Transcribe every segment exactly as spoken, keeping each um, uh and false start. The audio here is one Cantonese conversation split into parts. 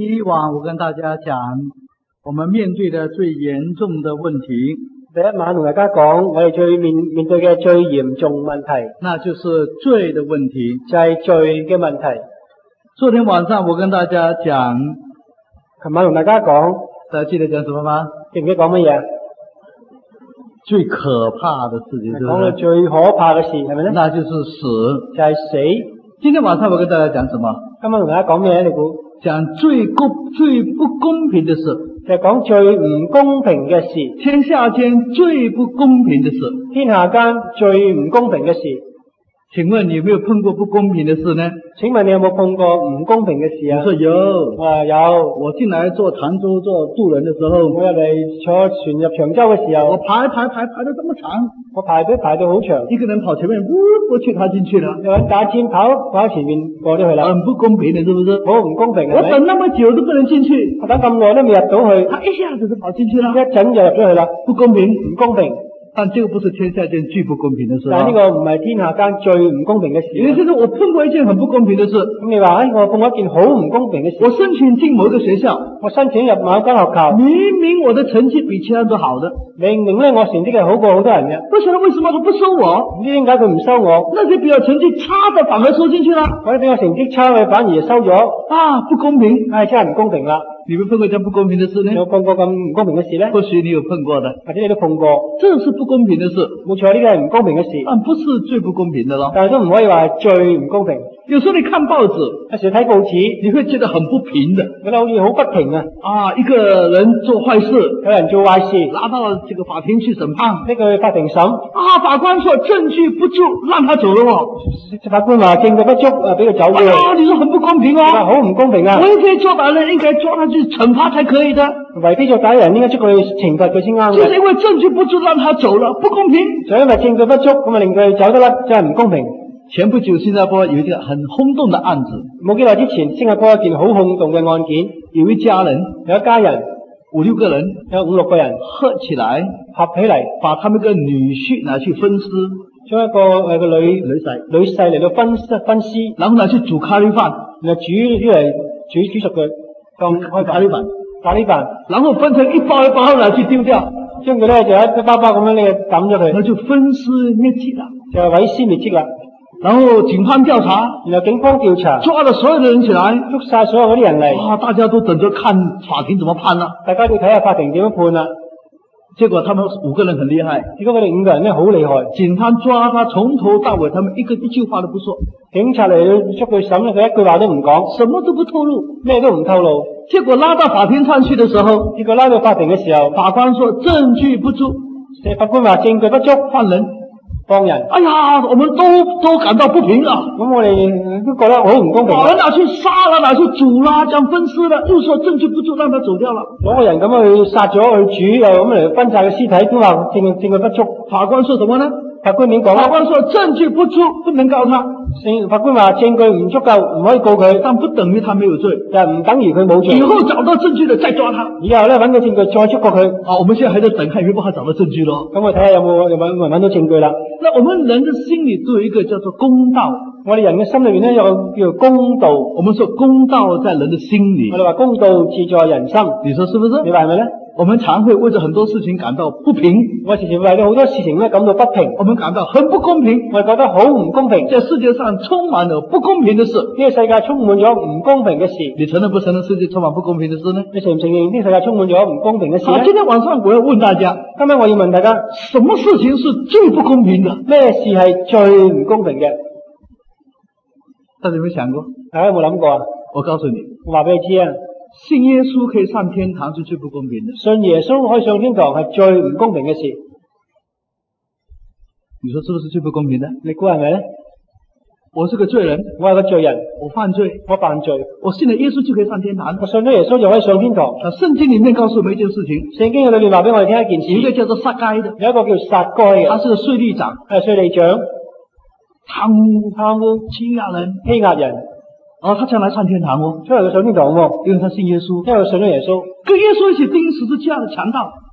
以往我跟大家講，我們面對的最嚴重的問題， 第一晚同大家講，我哋最面面對嘅最嚴重問題， 那就是罪的問題， 就係罪嘅問題。 昨天晚上我跟大家講， 琴晚同大家講， 大家記得講什麼嗎？ 記唔記得講乜嘢？ 最可怕的事情， 講到最可怕嘅事係咪咧？ 那就是死， 就係死。 今天晚上我跟大家講什麼？ 今晚同大家講咩咧？你估？ 講最公最不公平的事， 就係講最唔公平嘅事。 天下間最不公平的事， 天下間最唔公平嘅事。 請問你有沒有碰過不公平的事呢？ 請問你有冇碰過唔公平嘅事啊？ 我說有， 啊有。 我進來坐長洲做渡人的時候， 我入嚟坐船入長洲嘅時候， 我排排排排到這麼長， 我排隊排到好長， 一個人跑前面，不過去他進去了， 有人打尖跑跑前面過咗去啦， 很不公平的，是不是？ 好唔公平啊！ 我等那麼久都不能進去， 我等咁耐都未入到去， 他一下子就跑進去了， 一陣就入咗去啦， 不公平， 唔公平。 但這個不是天下間最不公平的事， 但係呢個唔係天下間最唔公平嘅事。 也就是我碰過一件很不公平的事。 咁你話誒，我碰過一件好唔公平嘅事。 我申請進某一個學校， 我申請入某一間學校， 明明我的成績比其他人都好的， 明明咧我成績係好過好多人嘅， 不曉得為什麼佢不收我？ 唔知點解佢唔收我？ 那些比我成績差的反而收進去了， 或者比我成績差嘅反而收咗， 啊，不公平！ 唉，真係唔公平啦！ 你們碰過這樣不公平的事呢？ 有碰過咁唔公平嘅事咧？ 或許你有碰過的， 或者你都碰過， 這是不公平的事。 冇錯，呢個係唔公平嘅事， 但不是最不公平的咯。 但係都唔可以話係最唔公平。 有時候你看報紙， 有時睇報紙， 你會覺得很不平的， 覺得好似好不平啊！ 啊，一個人做壞事， 有人做壞事， 拿到這個法庭去審判， 呢個法庭審， 啊，法官說證據不足，讓他走了哦。 法官話證據不足，啊，俾佢走嘅。 啊，你說很不公平哦， 好唔公平啊！ 為非作歹人應該抓他去懲罰才可以的， 為非作歹人應該捉佢去懲罰佢先啱嘅。 就是因為證據不足，讓他走了，不公平。 就因為證據不足，咁啊令佢走得甩，真係唔公平。 前不久新加坡有一個很轟動的案子， 冇幾耐之前，新加坡一件好轟動嘅案件， 有一家人， 有一家人五六個人， 有五六個人合起來， 合起嚟， 把他們個女婿拿去分屍， 將一個誒個女女婿女婿嚟到分分屍， 然後拿去煮咖喱飯， 然後煮出嚟煮煮熟佢當開咖喱飯，咖喱飯， 然後分成一包一包拿去丟掉， 將佢咧就一包包咁樣咧抌咗佢， 那就分屍滅跡啦， 就係毀屍滅跡啦。 然後警方調查， 然後警方調查， 抓了所有的人起來， 捉晒所有嗰啲人嚟， 啊，大家都等着看法庭怎麼判啦， 大家要睇下法庭點樣判啦。 結果他們五個人很厲害， 結果佢哋五個人咧好厲害， 警方抓他從頭到尾，他們一個一句話都不說， 警察嚟捉佢審咧，佢一句話都唔講， 什麼都不透露， 咩都唔透露。結結果拉到法庭上去的時候， 結果拉到法庭嘅時候， 法官說證據不足， 法官話證據不足， 放人。 放人， 哎呀，我們都都感到不平啊！ 咁我哋都覺得好唔公平。 把人拿去殺了，拿去煮啦，這樣分屍了，又說證據不足，讓他走掉了。 攞個人咁去殺咗去煮，又咁嚟分晒個屍體，都話證證據不足。 法官說什麼呢？ 法官點講？ 法官說證據不足，不能告他。 法官話證據唔足夠，唔可以告佢， 但不等於他沒有罪， 又唔等於佢冇罪。 以後找到證據的再抓他。 以後咧揾到證據再捉過佢。 好，我們現在還在等，看有沒有辦法找到證據咯。 咁我睇下有冇有冇揾到證據啦。 那我們人的心裏都有一個叫做公道， 我哋人嘅心裏邊咧有個叫做公道。 我們說公道在人的心裏， 我哋話公道自在人心， 你說是不是？ 你話係咪咧？ 我們常會為咗很多事情感到不平， 我時時為咗好多事情咧感到不平， 我們感到很不公平， 我哋覺得好唔公平。 這世界上充滿了不公平的事， 呢個世界充滿咗唔公平嘅事。 你承認不承認世界充滿不公平的事呢？ 你承唔承認呢個世界充滿咗唔公平嘅事呢？ 好，今天晚上我要問大家， 今日我要問大家， 什麼事情是最不公平的？ 咩事係最唔公平嘅？ 大家有冇想過？ 大家有冇諗過啊？ 我告訴你， 我話俾你知啊， 信耶穌可以上天堂是最不公平的。 信耶穌可以上天堂係最唔公平嘅事。 你說是不是最不公平的？ 你估係咪咧？ 我是個罪人， 我係個罪人， 我犯罪， 我犯罪， 我信了耶穌就可以上天堂。 我信咗耶穌就可以上天堂。 啊，聖經裏面告訴我們一件事情， 聖經嘅裏面話俾我哋聽一件事， 有一個叫做撒該的， 有一個叫撒該嘅， 他是個稅吏長， 係稅吏長， 貪污貪污欺壓人， 欺壓人。 哦，他將來上天堂哦， 出嚟佢上天堂喎， 因為他信耶穌， 因為佢信咗耶穌， 跟耶穌一起釘十字架的強盜，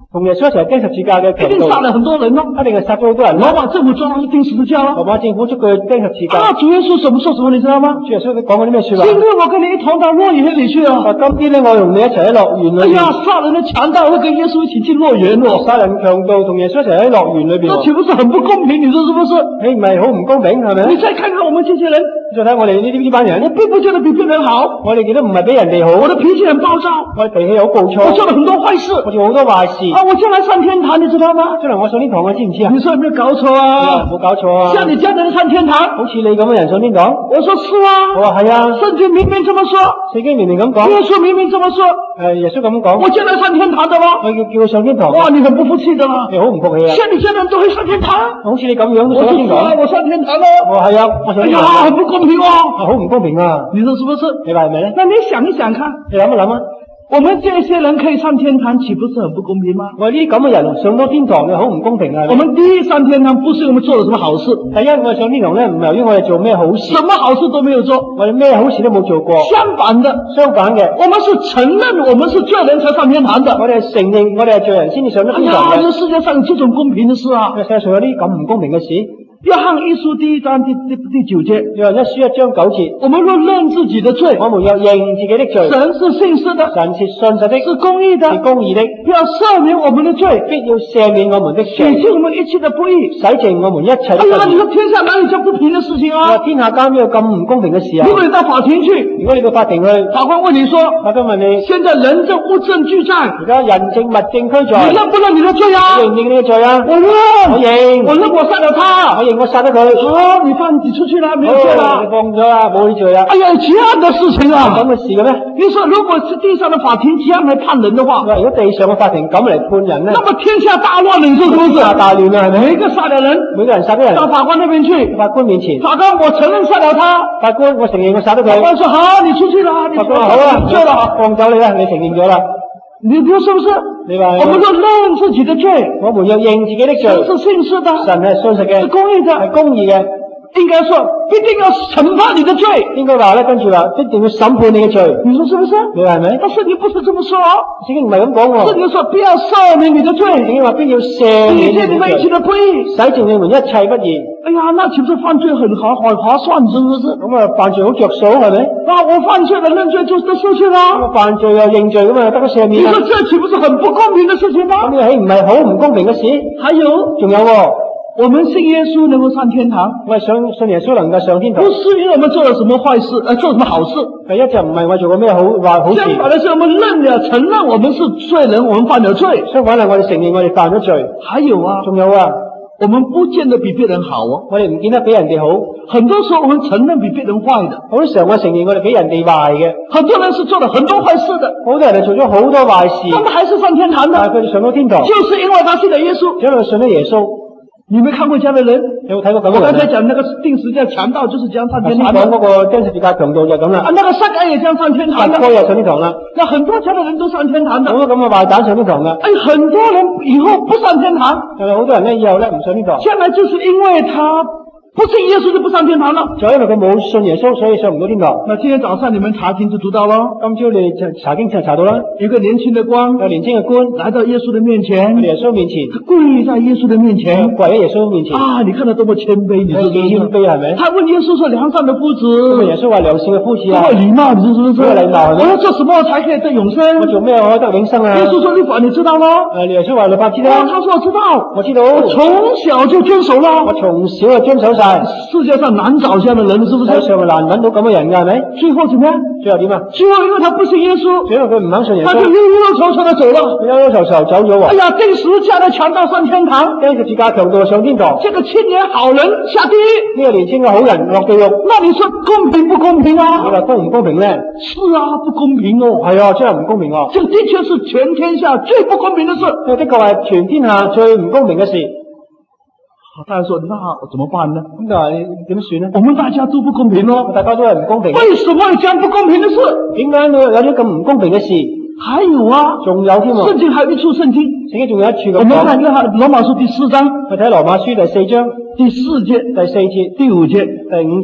同耶穌一齊釘十字架嘅強盜， 一定殺了很多人咯， 一定係殺咗好多人。 羅馬政府抓他去釘十字架咯。 羅馬政府捉佢去釘十字架。 啊，主耶穌怎麼說什麼你知道嗎？ 主耶穌佢講過啲咩說話？ 今天我跟你一同到樂園裏去啊！ 話今天咧，我同你一齊喺樂園裏邊。 哎呀，殺人的強盜會跟耶穌一起進樂園咯。 殺人強盜同耶穌一齊喺樂園裏邊。 那豈不是很不公平？你說是不是？ 你唔係好唔公平係咪？ 你再看看我們這些人， 再睇我哋呢啲呢班人， 我並不覺得比別人好， 我哋覺得唔係比人哋好。 我的脾氣很暴躁， 我哋脾氣好暴躁， 我做了很多壞事， 我做好多壞事。 啊，我將來上天堂，你知道嗎？ 將來我上天堂，我知唔知啊？ 你說有沒有搞錯啊？ 冇搞錯啊！ 像你這樣的人上天堂， 好似你咁嘅人上天堂？ 我說是啊。 我話係啊， 聖經明明這麼說， 聖經明明咁講， 耶穌明明這麼說， 誒，耶穌咁講， 我將來上天堂的嗎？ 我叫叫佢上天堂。 哇，你很不服氣的啦！ 你好唔服氣啊？ 像你這樣的人都會上天堂？ 好似你咁樣都上天堂？ 我上天堂咯。 我係啊，我上天堂。 哎呀，很不公平哦！ 好唔公平啊！ 你說是不是？ 你話係咪咧？ 那你想一想看， 你諗一諗啊！ 我們這些人可以上天堂，豈不是很不公平嗎？ 我呢啲咁嘅人上到天堂，你好唔公平啊！ 我們第一上天堂，不是我們做了什麼好事。 第一，我哋上天堂咧，唔係由於我哋做咩好事， 什麼好事都沒有做， 我哋咩好事都冇做過。 相反的， 相反嘅， 我們是承認我們是罪人才上天堂的。 我哋係承認我哋係罪人先至上得天堂嘅。 哎呀，這世界上有這種公平的事啊！ 世界上有啲咁唔公平嘅事。 約翰一書第一章第第第九節， 約翰一書一章九節， 我們若認自己的罪， 我們要認自己的罪。 神是信實的， 神是信實的， 是公義的， 是公義的， 要赦免我們的罪， 必要赦免我們的罪， 洗淨我們一切的不義， 洗淨我們一切的不義。 哎呀，你說天下哪有這不平的事情啊？ 天下間有咁唔公平嘅事啊！ 如果你到法庭去， 如果你到法庭去， 法官問你說， 法官問你， 現在人證物證俱在， 而家人證物證俱在， 你認不認你的罪啊？ 認唔認你嘅罪啊？ 我認， 我認， 我認我殺了他， 我認我殺咗佢。 好，你放你出去了，沒有罪了， 你放咗啦，冇罪啦。 哎呀，這樣的事情啊， 咁嘅事嘅咩？ 你說如果是地上的法庭這樣來判人的話， 如果地上嘅法庭咁嚟判人咧， 那麼天下大亂了，你說是不是？ 天下大亂啦，係咪？ 每個殺了人， 每個人殺咗人， 到法官那邊去， 法官面前， 法官我承認殺了他， 法官我承認我殺咗佢。 法官說好，你出去了，你法官話好啊， 錯了， 放走你啦，你承認咗啦。 你說是不是？ 你話我們要認自己的罪， 我們要認自己的罪。 神是信實的， 神係信實嘅， 是公義的， 係公義嘅。 應該說必定要審判你的罪， 應該話咧，跟住話一定要審判你嘅罪。 你說是不是？ 你話係咪？ 但是你不是這麼說， 聖經唔係咁講喎。 聖經說必要赦免你的罪， 聖經話必要赦免你洗淨你們一切的不義， 洗淨你們一切不義。 哎呀，那豈不是犯罪很划很划算，是不是？ 咁啊，犯罪好着數係咪？ 那我犯罪了認罪就得赦罪啦。 咁犯罪又認罪咁啊，得個赦免。 你說這豈不是很不公平的事情嗎？ 咁你豈唔係好唔公平嘅事？ 還有， 仲有喎。 我們信耶穌能夠上天堂， 我係想信耶穌能夠上天堂， 不是因為我們做了什麼壞事，呃，做什麼好事。 第一就唔係我做過咩好壞好事， 相反的是我們認了承認我們是罪人，我們犯了罪。 相反係我哋承認我哋犯咗罪。 還有啊， 仲有啊， 我們不見得比別人好哦， 我哋唔見得比人哋好。 很多時候我們承認比別人壞的， 好多時候我承認我哋比人哋壞嘅。 很多人是做了很多壞事的， 好多人係做咗好多壞事， 他們還是上天堂的， 但係佢哋上到天堂， 就是因為他信了耶穌， 因為佢信咗耶穌。 你沒看過這樣的人？ 有冇睇過咁嘅人？ 我剛才講那個釘十字架強盜就是這樣上天堂的。 講嗰個釘十字架強盜就咁啦。啊， 那個撒該也這樣上天堂的。撒該又上天堂啦。 那很多這樣的人都上天堂的。 好多咁嘅壞蛋上天堂噶。 哎，很多人以後不上天堂。 但係好多人咧以後咧唔上天堂。將來就是因為他不信耶穌就不上天堂了。 就因為佢冇信耶穌，所以上唔到天堂。 那今天早上你們查經就讀到咯。 今朝你哋查經就查到啦。 有個年輕的官， 有年輕嘅官來到耶穌的面前， 耶穌面前， 他跪在耶穌的面前， 跪喺耶穌面前。啊， 你看他多麼謙卑，你說幾謙卑係咪？ 他問耶穌說：良善的夫子， 耶穌話良善嘅夫子啊， 多禮貌，你說是不是？ 禮貌。 我要做什麼才可以得永生？ 我做咩我可以得永生啊？ 耶穌說律法你知道嗎？ 誒，耶穌話律法知道。 他說我知道， 我知道， 我從小就遵守啦。 我從小就遵守晒。 世界上難找這樣的人，是不是？ 世上難揾到咁嘅人㗎，係咪？ 最後怎麼樣？ 最後點啊？ 最後因為他不信耶穌， 因為佢唔肯信耶穌， 他就憂憂愁愁地走了。 憂憂愁愁走咗喎。哎呀，釘十字架的強盜上天堂， 釘十字架強盜上天堂。 這個青年好人下地獄， 呢個年輕嘅好人落地獄。 那你說公平不公平啊？ 你話公唔公平咧？ 是啊，不公平哦。 係啊，真係唔公平啊！ 這的確是全天下最不公平的事。 呢的確係全天下最唔公平嘅事。 大家說，那怎麼辦呢？ 咁但係你點算呢？ 我們大家都不公平咯， 大家都係唔公平。 為什麼有這樣不公平的事？ 點解會有啲咁唔公平嘅事？ 還有啊， 仲有添啊！ 聖經還有一處聖經， 聖經仲有一處咁講。 我們看約翰羅馬書第四章， 我睇羅馬書第四章第四節、 第四節、 第五節、 第五節。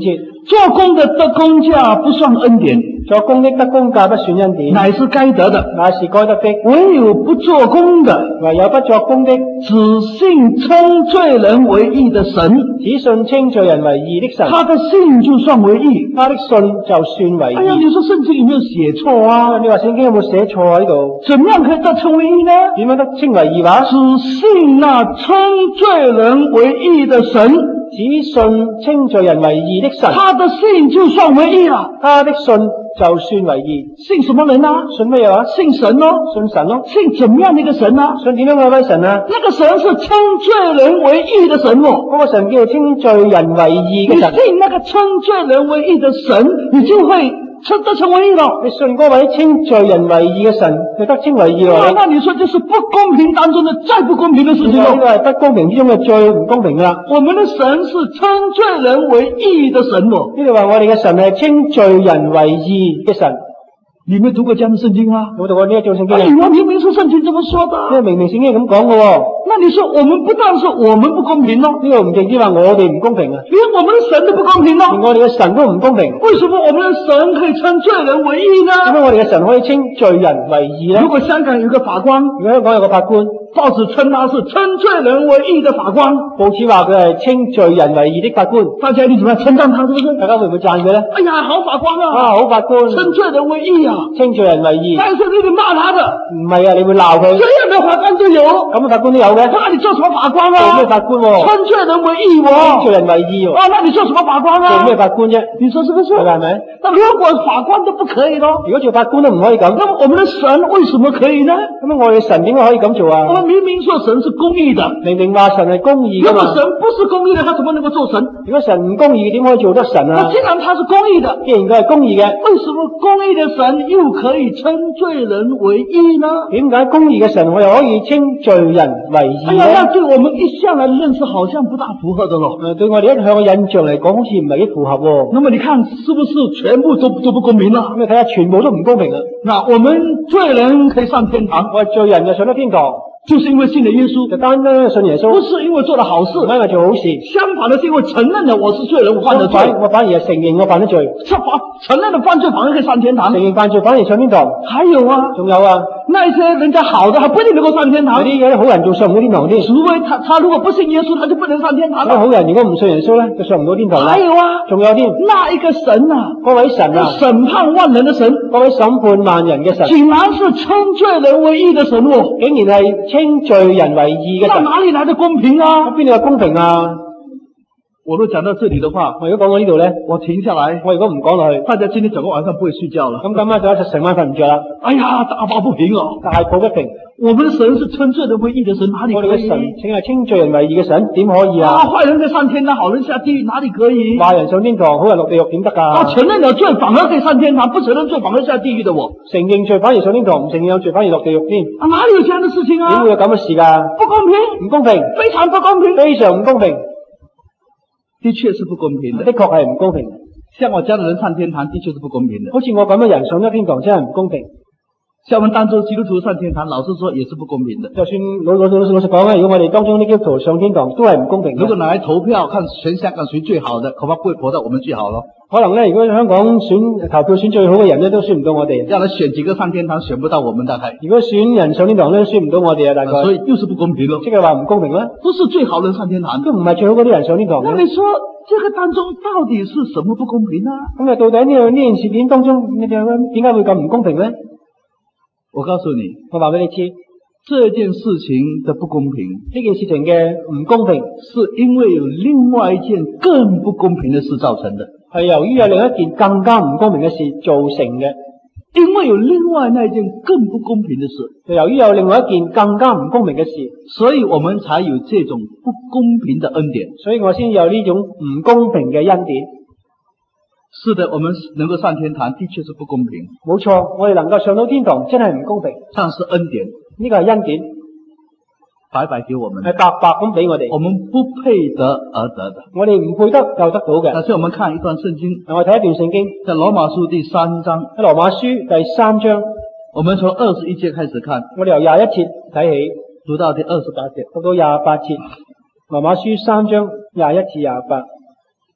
做工的得工價不算恩典， 做工的得工價不算恩典， 乃是該得的， 乃是該得的。 唯有不做工的， 唯有不作工的， 只信稱罪人為義的神， 只信稱罪人為義的神， 他的信就算為義， 他的信就算為義。 哎呀，你說聖經有沒有寫錯啊？ 你話聖經有冇寫錯喺度？ 怎麼樣可以得稱為義呢？ 點樣得稱為義話？ 只信那稱罪人為義的神， 只信稱罪人為義的神， 他的信就算為義啊， 他的信就算為義。 信什麼人啊？ 信乜嘢話？ 信神咯， 信神咯。 信怎麼樣的一個神啊？ 信點樣嘅位神啊？ 那個神是稱罪人為義的神哦。 嗰個神叫稱罪人為義嘅神。 你信那個稱罪人為義的神，你就會稱得稱為義咯。 你信嗰位稱罪人為義嘅神，就得稱為義咯。 那你說就是不公平當中的再不公平的事情咯。 呢個係不公平之中嘅最唔公平噶啦。 我們的神是稱罪人為義的神哦。 呢度話我哋嘅神係稱罪人為義嘅神。 你沒讀過這樣的聖經啊？ 有冇讀過呢一章聖經啊？ 哎，我明明是聖經這麼說的。 因為明明聖經係咁講嘅喎。 那你說我們不但是我們不公平咯， 呢個唔淨止話我哋唔公平啊， 連我們的神都不公平咯。 連我哋嘅神都唔公平。 為什麼我們的神可以稱罪人為義呢？ 點解我哋嘅神可以稱罪人為義呢？ 如果香港有個法官， 如果香港有個法官， 報紙稱他是稱罪人為義的法官， 報紙話佢係稱罪人為義的法官， 大家一定怎麼樣稱讚他，是不是？ 大家會唔會讚佢呢？ 哎呀，好法官啊！ 啊，好法官， 稱罪人為義啊！ 稱罪人為義。 但是你哋罵他的， 唔係啊，你會鬧佢。 這樣的法官都有， 咁嘅法官都有嘅。 那你做什麼法官啊？ 做咩法官喎？ 稱罪人為義喎。 稱罪人為義喎。 啊，那你做什麼法官啊？ 做咩法官啫？ 你說是不是？ 係咪？ 那如果法官都不可以咯？ 如果做法官都唔可以咁， 那麼我們的神為什麼可以呢？ 咁我哋神點解可以咁做啊？ 我們明明說神是公義的， 明明話神係公義噶嘛。 如果神不是公義的，他怎麼能夠做神？ 如果神唔公義，點可以做得神啊？ 那既然他是公義的， 既然佢係公義嘅， 為什麼公義的神又可以稱罪人為義呢？ 點解公義嘅神我又可以稱罪人為義呢？ 哎呀，那對我們一向來認識好像不大符合的咯。 誒，對我哋一向嘅印象嚟講，好似唔係幾符合喎。 那麼你看，是不是全部都都不公平啦？ 咁你睇下，全部都唔公平啊！ 那我們罪人可以上天堂， 我哋罪人就上咗天堂， 就是因為信了耶穌， 就單單信耶穌， 不是因為做了好事， 唔係因為做好事。 相反的是因為承認了我是罪人，我犯了罪， 我反而係承認我犯咗罪， 這反承認了犯罪反而可以上天堂。 承認犯罪反而上天堂。 還有啊， 仲有啊， 那一些人家好的還不一定能夠上天堂。 有啲有啲好人仲上唔到天堂添， 除非他他如果不信耶穌，他就不能上天堂了。 好人如果唔信耶穌咧，就上唔到天堂啦。 還有啊， 仲有添， 那一個神啊， 嗰位神啊， 審判萬人的神， 嗰位審判萬人嘅神， 竟然是稱罪人為義的神哦， 竟然係稱罪人為義嘅神， 那哪裏來的公平啊？ 邊度有公平啊？ 我都講到這裏的話， 我如果講到呢度咧， 我停下來。 我如果唔講落去， 大家今天整個晚上不會睡覺了。 咁今晚就成晚瞓唔着啦。 哎呀，大抱不平哦， 大抱不平。 我們的神是稱罪人為義的神，哪裏可以？ 我哋嘅神請係稱罪人為義嘅神，點可以啊？ 啊，壞人可以上天堂，好人下地獄，哪裏可以？ 壞人上天堂，好人落地獄，點得噶？ 啊，承認了罪反而可以上天堂，不承認罪反而下地獄的我， 承認罪反而上天堂，唔承認有罪反而落地獄添。 啊，哪裏有這樣的事情啊？ 點會有咁嘅事噶？ 不公平， 唔公平， 非常不公平， 非常唔公平。 的確是不公平的， 的確係唔公平。 像我這樣的人上天堂，的確是不公平的。 好似我咁嘅人上咗天堂，真係唔公平。 像我們當中基督徒上天堂，老實說也是不公平的。 就算老老老老實講啊，如果我哋當中啲基督徒上天堂，都係唔公平。 如果拿來投票，看全香港誰最好的，恐怕不會投到我們最好咯。 可能咧，如果香港選投票選最好嘅人咧，都選唔到我哋。 要來選幾個上天堂，選不到我們大概。 如果選人上天堂咧，選唔到我哋啊，大概。 所以又是不公平咯。 即係話唔公平啦。 不是最好的人上天堂， 都唔係最好嗰啲人上天堂。 那你說這個當中到底是什麼不公平啊？ 咁啊，到底呢個呢件事件當中，你哋點解會咁唔公平咧？ 我告訴你， 我話俾你知， 這件事情的不公平， 呢件事情嘅唔公平， 是因為有另外一件更不公平的事造成的， 係由於有另一件更加唔公平嘅事造成嘅。 因為有另外那一件更不公平的事， 就由於有另外一件更加唔公平嘅事， 所以我們才有這種不公平的恩典。 所以我先有呢種唔公平嘅恩典。 是的，我們能夠上天堂，的確是不公平。 冇錯，我哋能夠上到天堂，真係唔公平。 但是恩典， 呢個係恩典， 白白給我們， 係白白咁俾我哋。 我們不配得而得的， 我哋唔配得就得到嘅。 但是我們看一段聖經， 我睇一段聖經， 在羅馬書第三章， 喺羅馬書第三章， 我們從二十一節開始看， 我哋由廿一節睇起， 讀到第二十八節， 讀到廿八節。羅馬書三章廿一至廿八。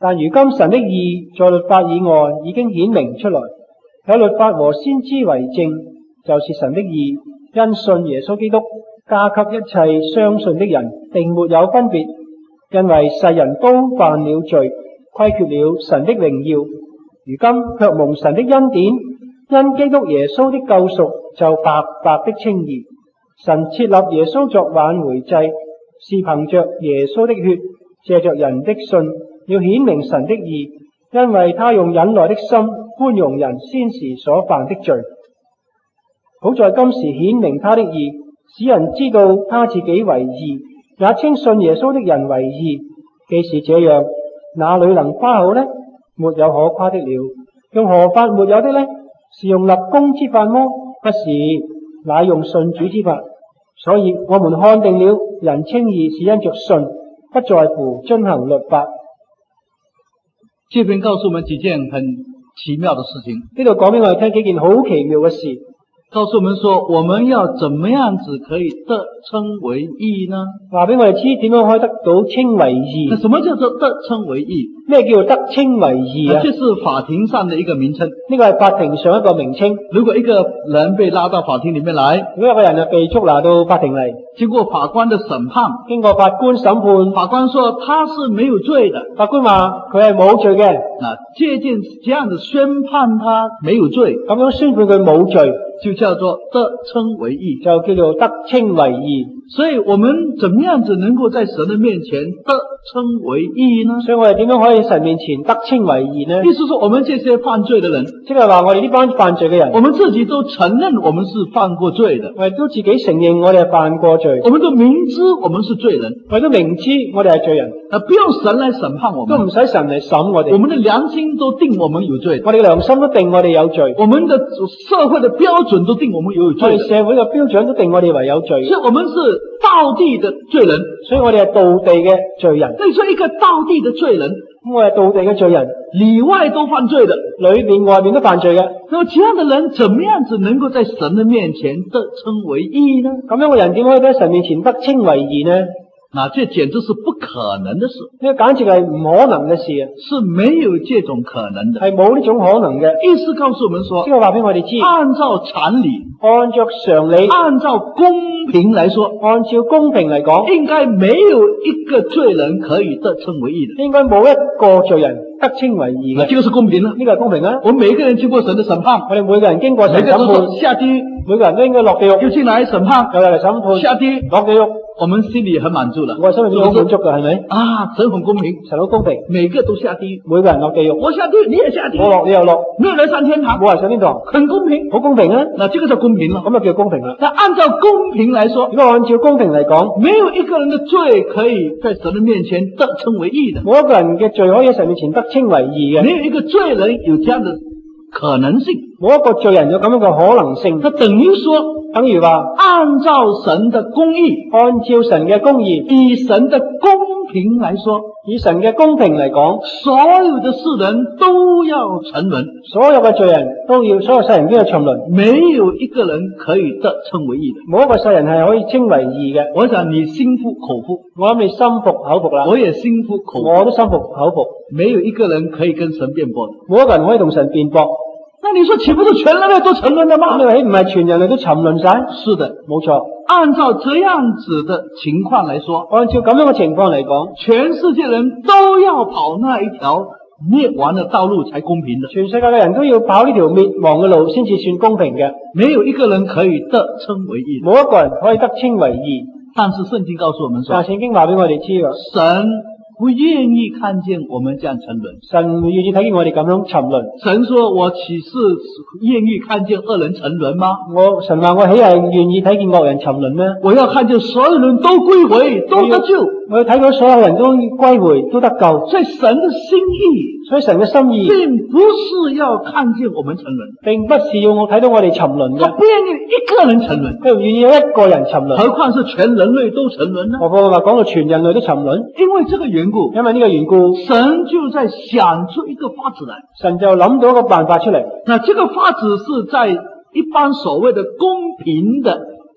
但如今神的義在律法以外已經顯明出來，有律法和先知為證，就是神的義，因信耶穌基督加給一切相信的人，並沒有分別，因為世人都犯了罪，虧缺了神的榮耀，如今卻蒙神的恩典，因基督耶穌的救贖就白白的稱義。神設立耶穌作挽回祭，是憑着耶穌的血，借着人的信，要顯明神的義，因為他用忍耐的心寬容人先時所犯的罪，好在今時顯明他的義，使人知道他自己為義，也稱信耶穌的人為義。既是這樣，哪裏能誇口呢？沒有可誇的了。用何法沒有的呢？是用立功之法麼？不是，乃用信主之法。所以我們看定了，人稱義是因着信，不在乎遵行律法。 這邊告訴我們幾件很奇妙的事情。 呢度講俾我哋聽幾件好奇妙嘅事， 告訴我們說，我們要怎麼樣子可以得稱為義呢？ 話俾我哋知點樣可以得到稱為義。 那什麼叫做得稱為義？ 咩叫做得稱為義啊？ 這是法庭上的一個名稱。 呢個係法庭上一個名稱。 如果一個人被拉到法庭裏面來， 如果一個人被捉拿到法庭嚟， 經過法官的審判， 經過法官審判， 法官說他是沒有罪的。 法官話佢係冇罪嘅。 啊，這件這樣子宣判他沒有罪， 咁樣宣判佢冇罪， 就叫做得稱為義， 就叫做得稱為義。 所以我們怎麼樣子能夠在神的面前得稱為義呢？ 所以我哋點樣可以喺神面前得稱為義呢？ 意思說我們這些犯罪的人， 即係話我哋呢班犯罪嘅人， 我們自己都承認我們是犯過罪的， 我哋都自己承認我哋係犯過罪， 我們都明知我們是罪人， 我哋都明知我哋係罪人， 啊，不用神來審判我們， 都唔使神嚟審我哋， 我們的良心都定我們有罪， 我哋嘅良心都定我哋有罪， 我們的社會的標準都定我們有罪， 我哋社會嘅標準都定我哋為有罪， 所以我們是道地的罪人， 所以我哋係道地嘅罪人。 所以說一個道地的罪人， 咁我係道地嘅罪人， 裏外都犯罪的， 裏面外面都犯罪嘅。 那麼這樣的人怎麼樣子能夠在神的面前得稱為義呢？ 咁樣嘅人點可以喺神面前得稱為義呢？ 那這簡直是不可能的事， 呢個簡直係唔可能嘅事啊！ 是沒有這種可能的， 係冇呢種可能嘅。 意思告訴我們說， 呢個話俾我哋知， 按照常理， 按照常理， 按照公平來說， 按照公平嚟講， 應該沒有一個罪人可以得稱為義的， 應該冇一個罪人得稱為義嘅。 這個是公平啦， 呢個係公平啊！ 我們每一個人經過神的審判， 我哋每個人經過神審判， 每個人都下地獄， 每個人都應該落地獄， 又進來審判， 又嚟審判， 下地獄， 落地獄。 我們心裏很滿足了， 我心裏面好滿足嘅，係咪？ 啊，神很公平， 神好公平， 每個都下地獄， 每個人落地獄， 我下地獄，你也下地獄， 我落你又落， 沒有人上天堂， 冇人上天堂， 很公平， 好公平啊！ 那這個就公平了， 咁就叫公平啦。 那按照公平來說， 如果按照公平嚟講， 沒有一個人的罪可以在神的面前得稱為義的， 冇一個人嘅罪可以喺神面前得稱為義嘅， 沒有一個罪人有這樣的可能性， 冇一個罪人有咁樣嘅可能性。 它等於說， 等於話， 按照神的公義， 按照神嘅公義， 以神的公平來說， 以神嘅公平嚟講， 所有的世人都要沉淪， 所有嘅罪人都要，所有世人都要沉淪， 沒有一個人可以得稱為義的， 冇一個世人係可以稱為義嘅。 我想你心服口服， 我諗你心服口服啦， 我也心服口服， 我都心服口服， 沒有一個人可以跟神辯駁的， 冇一個人可以同神辯駁。 那你說豈不是全人類都沉淪了嗎？ 咁你唔係全人類都沉淪晒？ 是的， 冇錯。 按照這樣子的情況來說， 按照咁樣嘅情況嚟講， 全世界人都要跑那一條滅亡的道路才公平的。 全世界嘅人都要跑呢條滅亡嘅路先至算公平嘅。 沒有一個人可以得稱為義， 冇一個人可以得稱為義。 但是聖經告訴我們說， 但聖經話俾我哋知喎， 神不願意看見我們這樣沉淪， 神唔願意睇見我哋咁樣沉淪。 神說，我豈是願意看見惡人沉淪嗎？ 我神話我豈係願意睇見惡人沉淪咩？我我要看見所有人都歸回，都得救。 我要睇到所有人都歸回，都得救。 所以神的心意， 所以神嘅心意並不是要看見我們沉淪， 並不是要我睇到我哋沉淪嘅， 他不願意一個人沉淪， 佢唔願意有一個人沉淪， 何況是全人類都沉淪呢？ 何況話講到全人類都沉淪， 因為這個緣故， 因為呢個緣故， 神就在想出一個法子來。 神就諗到一個辦法出嚟。 那這個法子是在一般所謂的公平的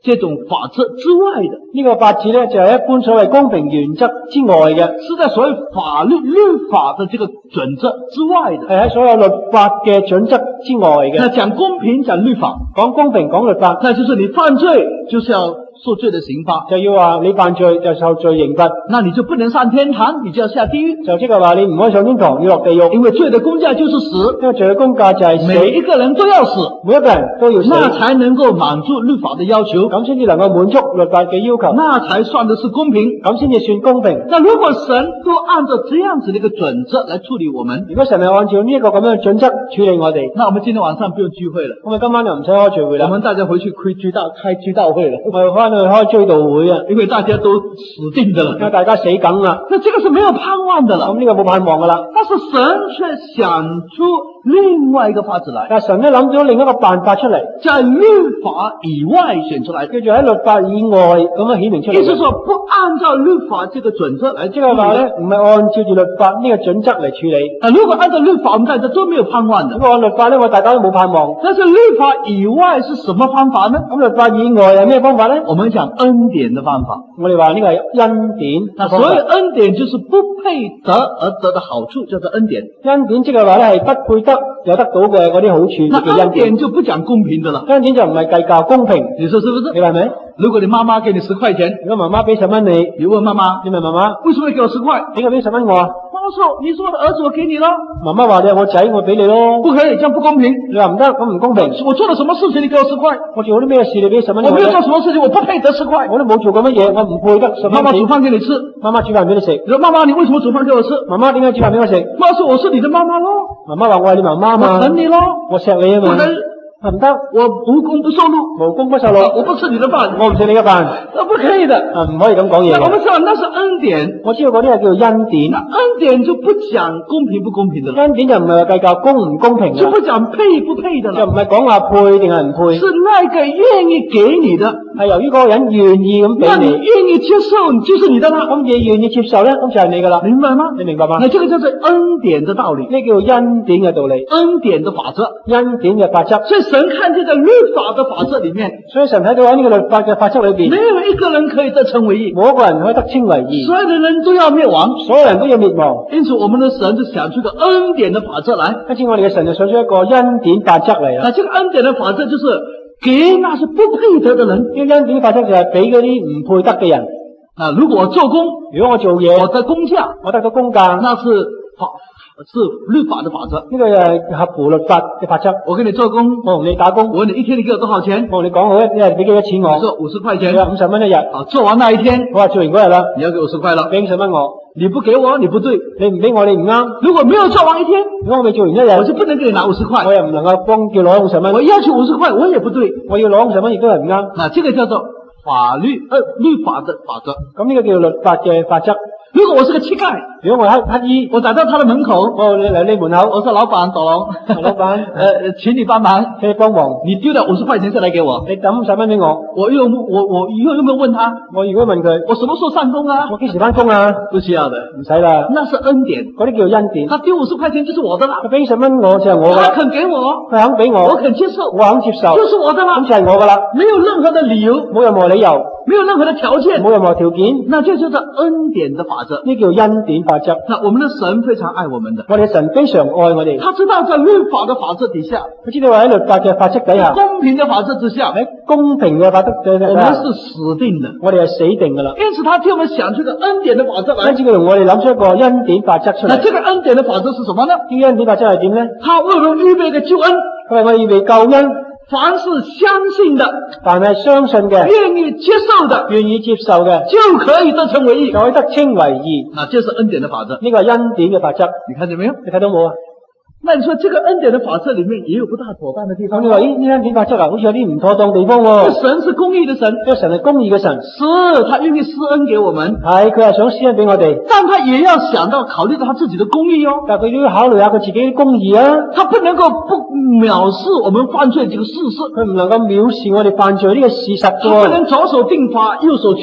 這種法則之外的。 呢個八字咧就係一般所謂公平原則之外嘅， 是在所謂法律律法的這個準則之外的。 係喺所有律法嘅準則之外嘅。 那講公平講律法， 講公平講律法， 那就是你犯罪就是要受罪的刑罰， 就要話你犯罪就受罪刑罰， 那你就不能上天堂，你就要下地獄。 就即係話你唔可以上天堂，要落地獄。 因為罪的工價就是死， 因為罪嘅工價就係死， 每一個人都要死， 每一個人都要死， 那才能夠滿足律法的要求， 咁先至能夠滿足律法嘅要求， 那才算的是公平， 咁先至算公平。 那如果神都按照這樣子的一個準則來處理我們， 如果神係按照呢一個咁樣嘅準則處理我哋， 那我們今天晚上不用聚會了， 咁啊今晚就唔使開聚會啦， 我們大家回去開追悼開追悼會了， 我哋翻去開追悼會啊， 因為大家都死定的了， 因為大家死梗啦， 那這個是沒有盼望的了， 咁呢個冇盼望噶啦。 但是神卻想出另外一個法子來， 但係神咧諗咗另一個辦法出嚟， 在律法以外選出來， 叫做喺律法以外咁樣顯明出嚟。 意思說不按照律法這個準則來， 即係話咧唔係按照住律法呢個準則嚟處理。 啊，如果按照律法，我們大家都沒有盼望的。 如果按律法咧，我大家都冇盼望。 但是律法以外是什麼方法呢？ 咁律法以外係咩方法咧？ 我們講恩典的方法。 我哋話呢個係恩典。 那所謂恩典就是不配得而得的好處，叫做恩典。 恩典即係話咧係不配得有得到嘅嗰啲好處， 那叫恩恩典就不講公平的了。 恩典就唔係計較公平， 你說是不是？ 你話係咪？ 如果你媽媽給你十塊錢， 如果媽媽俾十蚊你， 你問媽媽， 你問媽媽， 為什麼要給我十塊？ 點解俾十蚊我啊？ 媽媽說，你是我的兒子，我給你咯。 媽媽話你係我仔，我俾你咯。 不可以，這樣不公平。 你話唔得，咁唔公平。 我做了什麼事情，你給我十塊？ 我做咗啲咩事，你俾十蚊我？ 我沒有做什麼事情，我不配得十塊。 我都冇做過乜嘢，我唔配得十蚊。 媽媽煮飯給你吃， 媽媽煮飯俾你食。 你說媽媽，你為什麼煮飯給我吃？ 媽媽點解煮飯俾我食？ 媽媽說我是你的媽媽咯。 媽媽話我係你媽媽嘛。 我疼你咯， 我錫你啊嘛。唔得， 我無功不受祿， 無功不受祿， 我不吃你的飯， 我唔食你嘅飯， 那不可以的， 啊唔可以咁講嘢。 我們知道那是恩典， 我知道嗰啲係叫做恩典。 恩典就不講公平不公平的了， 恩典就唔係話計較公唔公平嘅， 就不講配不配的了， 就唔係講話配定係唔配， 是那個願意給你的， 係由於嗰個人願意咁俾你， 那你願意接受，就是你的啦。 咁你願意接受咧，咁就係你噶啦， 明白嗎？ 你明白嗎？ 那這個就是恩典的道理， 呢叫做恩典嘅道理， 恩典的法則， 恩典嘅法則。 所以神看這個律法的法則裏面， 所以神睇到喺呢個律法嘅法則裏邊， 沒有一個人可以得稱為義， 冇一個人可以得稱為義， 所有的人都要滅亡， 所有人都要滅亡。 因此我們的神就想出個恩典的法則來， 因此我哋嘅神就想出一個恩典法則嚟啦。 那這個恩典的法則就是給那是不配得的人， 呢個恩典法則就係俾嗰啲唔配得嘅人。 啊，如果我做工， 如果我做嘢， 我得工價， 我得到工價， 那是法是律法的法則， 呢個係合乎律法嘅法則。 我給你做工， 我同你打工， 我問你一天你給我多少錢？ 我同你講好，一日俾幾多錢我？ 做五十塊錢， 你話五十蚊一日。 好，做完那一天， 我話做完嗰日啦， 你要給五十塊了， 俾五十蚊我。 你不給我，你不對， 你唔俾我，你唔啱。 如果沒有做完一天， 如果我未做完一日， 我就不能給你拿五十塊， 我又唔能夠幫叫攞五十蚊。 我要求五十塊，我也不對， 我要攞五十蚊亦都係唔啱。 那這個叫做法律呃律法的法則。 咁呢個叫律法嘅法則。 如果我是個乞丐， 如果我係乞衣， 我走到他的門口， 我嚟你門口， 我說老闆董龍， 老闆， 呃，請你幫忙， 請你幫忙， 你丟了五十塊錢下來給我， 你抌五十蚊俾我， 我又我我以後有沒有問他？ 我如果問佢， 我什麼時候上工啊？ 我幾時翻工啊？ 不需要的， 唔使啦， 那是恩典， 嗰啲叫恩典。 他丟五十塊錢就是我的啦， 佢俾十蚊我就係我噶啦， 他肯給我， 佢肯俾我， 我肯接受， 我肯接受， 就是我的啦， 咁就係我噶啦， 沒有任何的理由， 冇任何理由， 沒有任何的條件， 冇任何條件， 那這就是恩典的法則， 呢叫恩典法則。 那我們的神非常愛我們的， 我哋神非常愛我哋， 他知道在律法的法則底下， 佢知道喺律法嘅法則底下， 公平的法則之下， 喺公平嘅法則底下， 我們是死定的， 我哋係死定噶啦。 因此他替我們想出個恩典的法則來， 因此佢同我哋諗出一個恩典法則出嚟。 那這個恩典的法則是什麼呢？ 呢個恩典法則係點咧？ 他為我們預備嘅救恩， 佢係我哋預備救恩， 凡是相信的， 凡係相信嘅， 願意接受的， 願意接受嘅， 就可以得稱為義， 就可以得稱為義。 那這是恩典的法則， 呢個係恩典嘅法則， 你看見沒有？ 你睇到冇啊？ 那你說這個恩典的法則裏面也有不大妥當的地方。 咁你話呢呢恩典法則啊，好似有啲唔妥當地方喎。 神是公義的神， 因為神係公義嘅神， 是他願意施恩給我們， 係佢係想施恩俾我哋， 但他也要想到考慮到他自己的公義哦。 但係佢都要考慮下佢自己嘅公義啊。 他不能夠不藐視我們犯罪這個事實， 佢唔能夠藐視我哋犯罪呢個事實嘅。 他不能左手定法，右手取消。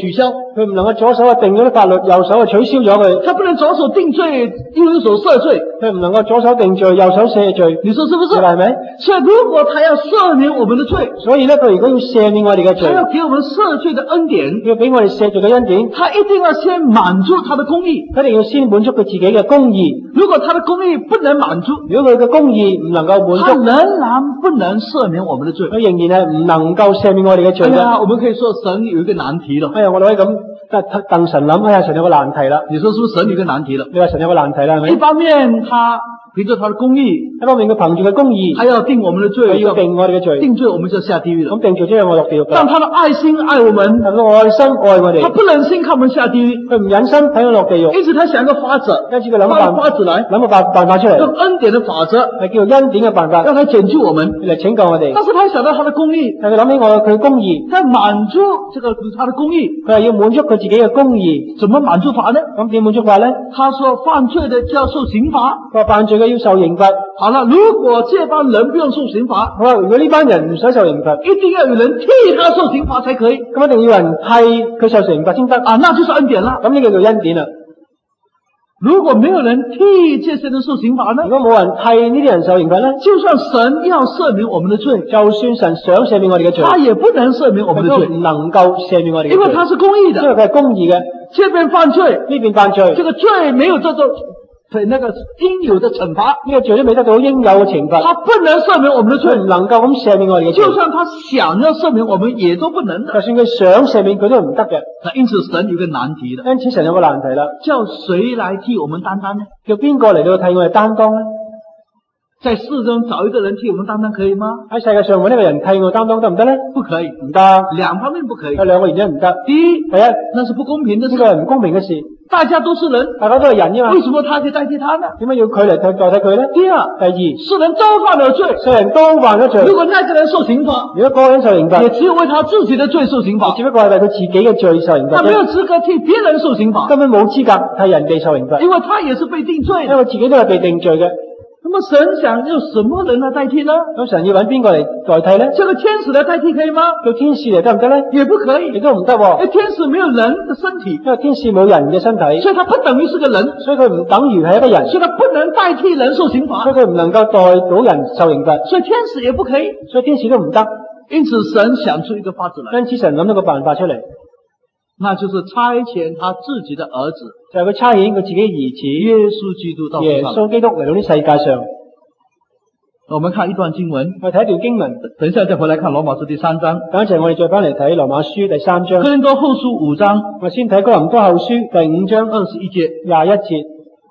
佢唔能夠左手啊定咗啲法律，右手啊取消咗佢。 他不能左手定罪，右手赦罪。 佢唔能夠左手定罪，右手赦罪。 你說是不是？ 係咪？ 所以如果他要赦免我們的罪， 所以咧，佢如果要赦免我哋嘅罪， 他要給我們赦罪的恩典， 要俾我哋赦罪嘅恩典， 他一定要先滿足他的公義， 一定要先滿足佢自己嘅公義。 如果他的公義不能滿足， 如果佢嘅公義唔能夠滿足， 他仍然不能赦免我們的罪。 佢仍然係唔能夠赦免我哋嘅罪嘅。 哎呀，我們可以說神有一個難題咯。 哎呀，我哋可以咁鄧神諗，哎呀，神有個難題啦。 你說是不是神有一個難題了？ 你話神有個難題啦，係咪？ 一方面他憑着他的公義， 一方面佢憑住佢公義， 他要定我們的罪， 佢要定我哋嘅罪， 定罪我們就下地獄了。 咁定罪之後我落地獄㗎。 但他的愛心愛我們， 佢嘅愛心愛我哋， 他不忍心看我們下地獄， 佢唔忍心睇我落地獄， 因此他想個法子， 因此佢諗個辦法子來， 諗個辦辦法出嚟， 用恩典的法則， 係叫做恩典嘅辦法， 讓他拯救我們， 嚟拯救我哋。 但是他想到他的公義， 但係佢諗起我佢公義， 他滿足這個他的公義， 佢係要滿足佢自己嘅公義。 怎麼滿足法呢？ 咁點滿足法咧？ 他說犯罪的就要受刑罰， 佢話犯罪嘅要受刑罰。 好了，如果這幫人不用受刑罰， 好啦，如果呢班人唔使受刑罰， 一定要有人替他受刑罰才可以。 咁一定要有人替佢受刑罰先得啊，那就是恩典啦。 咁呢個叫恩典啦。 如果沒有人替這些人受刑罰呢？ 如果冇人替呢啲人受刑罰咧， 就算神要赦免我們的罪， 就算神想赦免我哋嘅罪， 他也不能赦免我們的罪， 唔能夠赦免我哋嘅罪， 因為他是公義的， 因為佢係公義嘅。 這邊犯罪， 呢邊犯罪， 這個罪沒有得到那個應有的懲罰， 呢個罪都未得到應有嘅懲罰， 他不能赦免我們的罪， 唔能夠咁赦免我哋嘅罪。 就算他想要赦免我們，也都不能的。 就算佢想赦免佢都唔得嘅。 那因此神有個難題了， 因此神有個難題啦， 叫誰來替我們擔當呢？ 叫邊個嚟到替我哋擔當呢？ 在世中找一個人替我們擔當可以嗎？ 喺世界上揾一個人替我擔當得唔得呢？ 不可以， 唔得。 兩方面不可以。 有兩個原因唔得。 第一， 第一， 那是不公平的事， 呢個係唔公平嘅事。 大家都是人， 大家都係人啫嘛， 為什麼他可以代替他呢？ 點解要佢嚟代代替佢呢？ 第二， 第二， 世人都犯了罪， 世人都犯咗罪。 如果那個人受刑罰， 如果嗰個人受刑罰， 也只有為他自己的罪受刑罰， 只不過係為佢自己嘅罪受刑罰， 他沒有資格替別人受刑罰， 根本冇資格替人哋受刑罰， 因為他也是被定罪的， 因為自己都係被定罪嘅。 那麼神想用什麼人來代替呢？ 咁神要揾邊個嚟代替呢？ 這個天使來代替可以嗎？ 叫天使嚟得唔得呢？ 也不可以， 亦都唔得， 因為天使沒有人的身體， 因為天使冇人嘅身體， 所以他不等於是個人， 所以佢唔等於係一個人， 所以他不能代替人受刑罰， 所以佢唔能夠代到人受刑罰， 所以天使也不可以， 所以天使都唔得。 因此神想出一個法子來， 因此神諗咗個辦法出嚟， 那就是差遣他自己的兒子， 就係佢差遣佢自己嘅兒子耶穌基督到耶穌基督嚟到呢世界上。 我們看一段經文， 我睇一段經文， 等一下再回來看羅馬書第三章。 等一陣我哋再翻嚟睇羅馬書第三章。 哥林多後書五章， 我先睇哥林多後書第五章二十一節、 廿一節。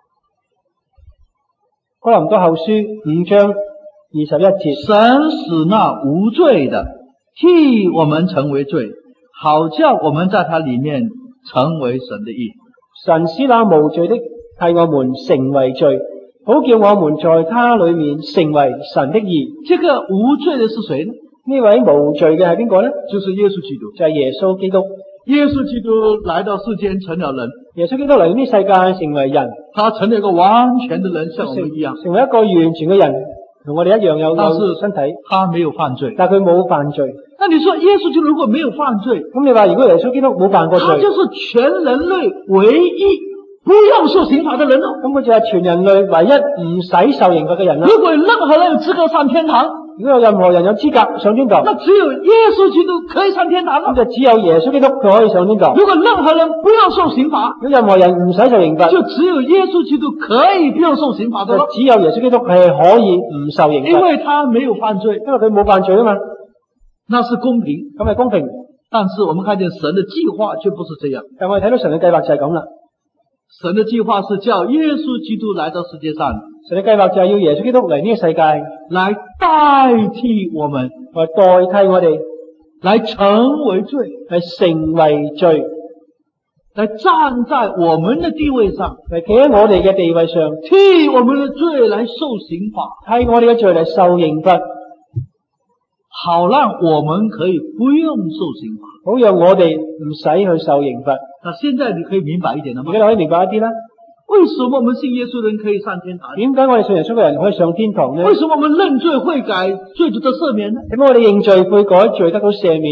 哥林多後書五章二十一節。 神使那無罪的替我們成為罪，好叫我們在他裏面成為神的義。 神使那無罪的替我們成為罪，好叫我們在他裏面成為神的義。 這個無罪的是誰呢？ 呢位無罪嘅係邊個呢？ 就是耶穌基督， 就係耶穌基督。 耶穌基督來到世間成了人， 耶穌基督嚟到呢世界成為人， 他成了一個完全的人，像我們一樣， 成為一個完全嘅人，同我哋一樣有有身體。 他沒有犯罪， 但佢冇犯罪。 那你說耶穌基督如果沒有犯罪， 咁你話如果耶穌基督冇犯過罪， 他就是全人類唯一不用受刑罰的人咯。 咁佢就係全人類唯一唔使受刑罰嘅人啦。 如果有任何人有資格上天堂， 如果有任何人有資格上天堂， 那只有耶穌基督可以上天堂咯。 咁就只有耶穌基督佢可以上天堂。 如果任何人不要受刑罰， 如果任何人唔使受刑罰， 就只有耶穌基督可以不用受刑罰的咯。 就只有耶穌基督係可以唔受刑罰， 因為他沒有犯罪， 因為佢冇犯罪啊嘛。 那是公平， 咁係公平。 但是我們看見神的計劃卻不是這樣。 但我哋睇到神嘅計劃就係咁啦。 神的計劃是叫耶穌基督來到世界上， 神嘅計劃就係要耶穌基督嚟呢個世界， 來代替我們， 來代替我哋， 來成為罪， 嚟成為罪， 來站在我們的地位上， 嚟企喺我哋嘅地位上， 替我們的罪來受刑罰， 替我哋嘅罪嚟受刑罰， 好讓我們可以不用受刑罰， 好讓我哋唔使去受刑罰。 那現在你可以明白一點了嗎？ 而家你可以明白一啲啦。 為什麼我們信耶穌的人可以上天堂？ 點解我哋信耶穌嘅人可以上天堂呢？ 為什麼我們認罪悔改，罪就得赦免呢？ 點解我哋認罪悔改，罪得到赦免呢？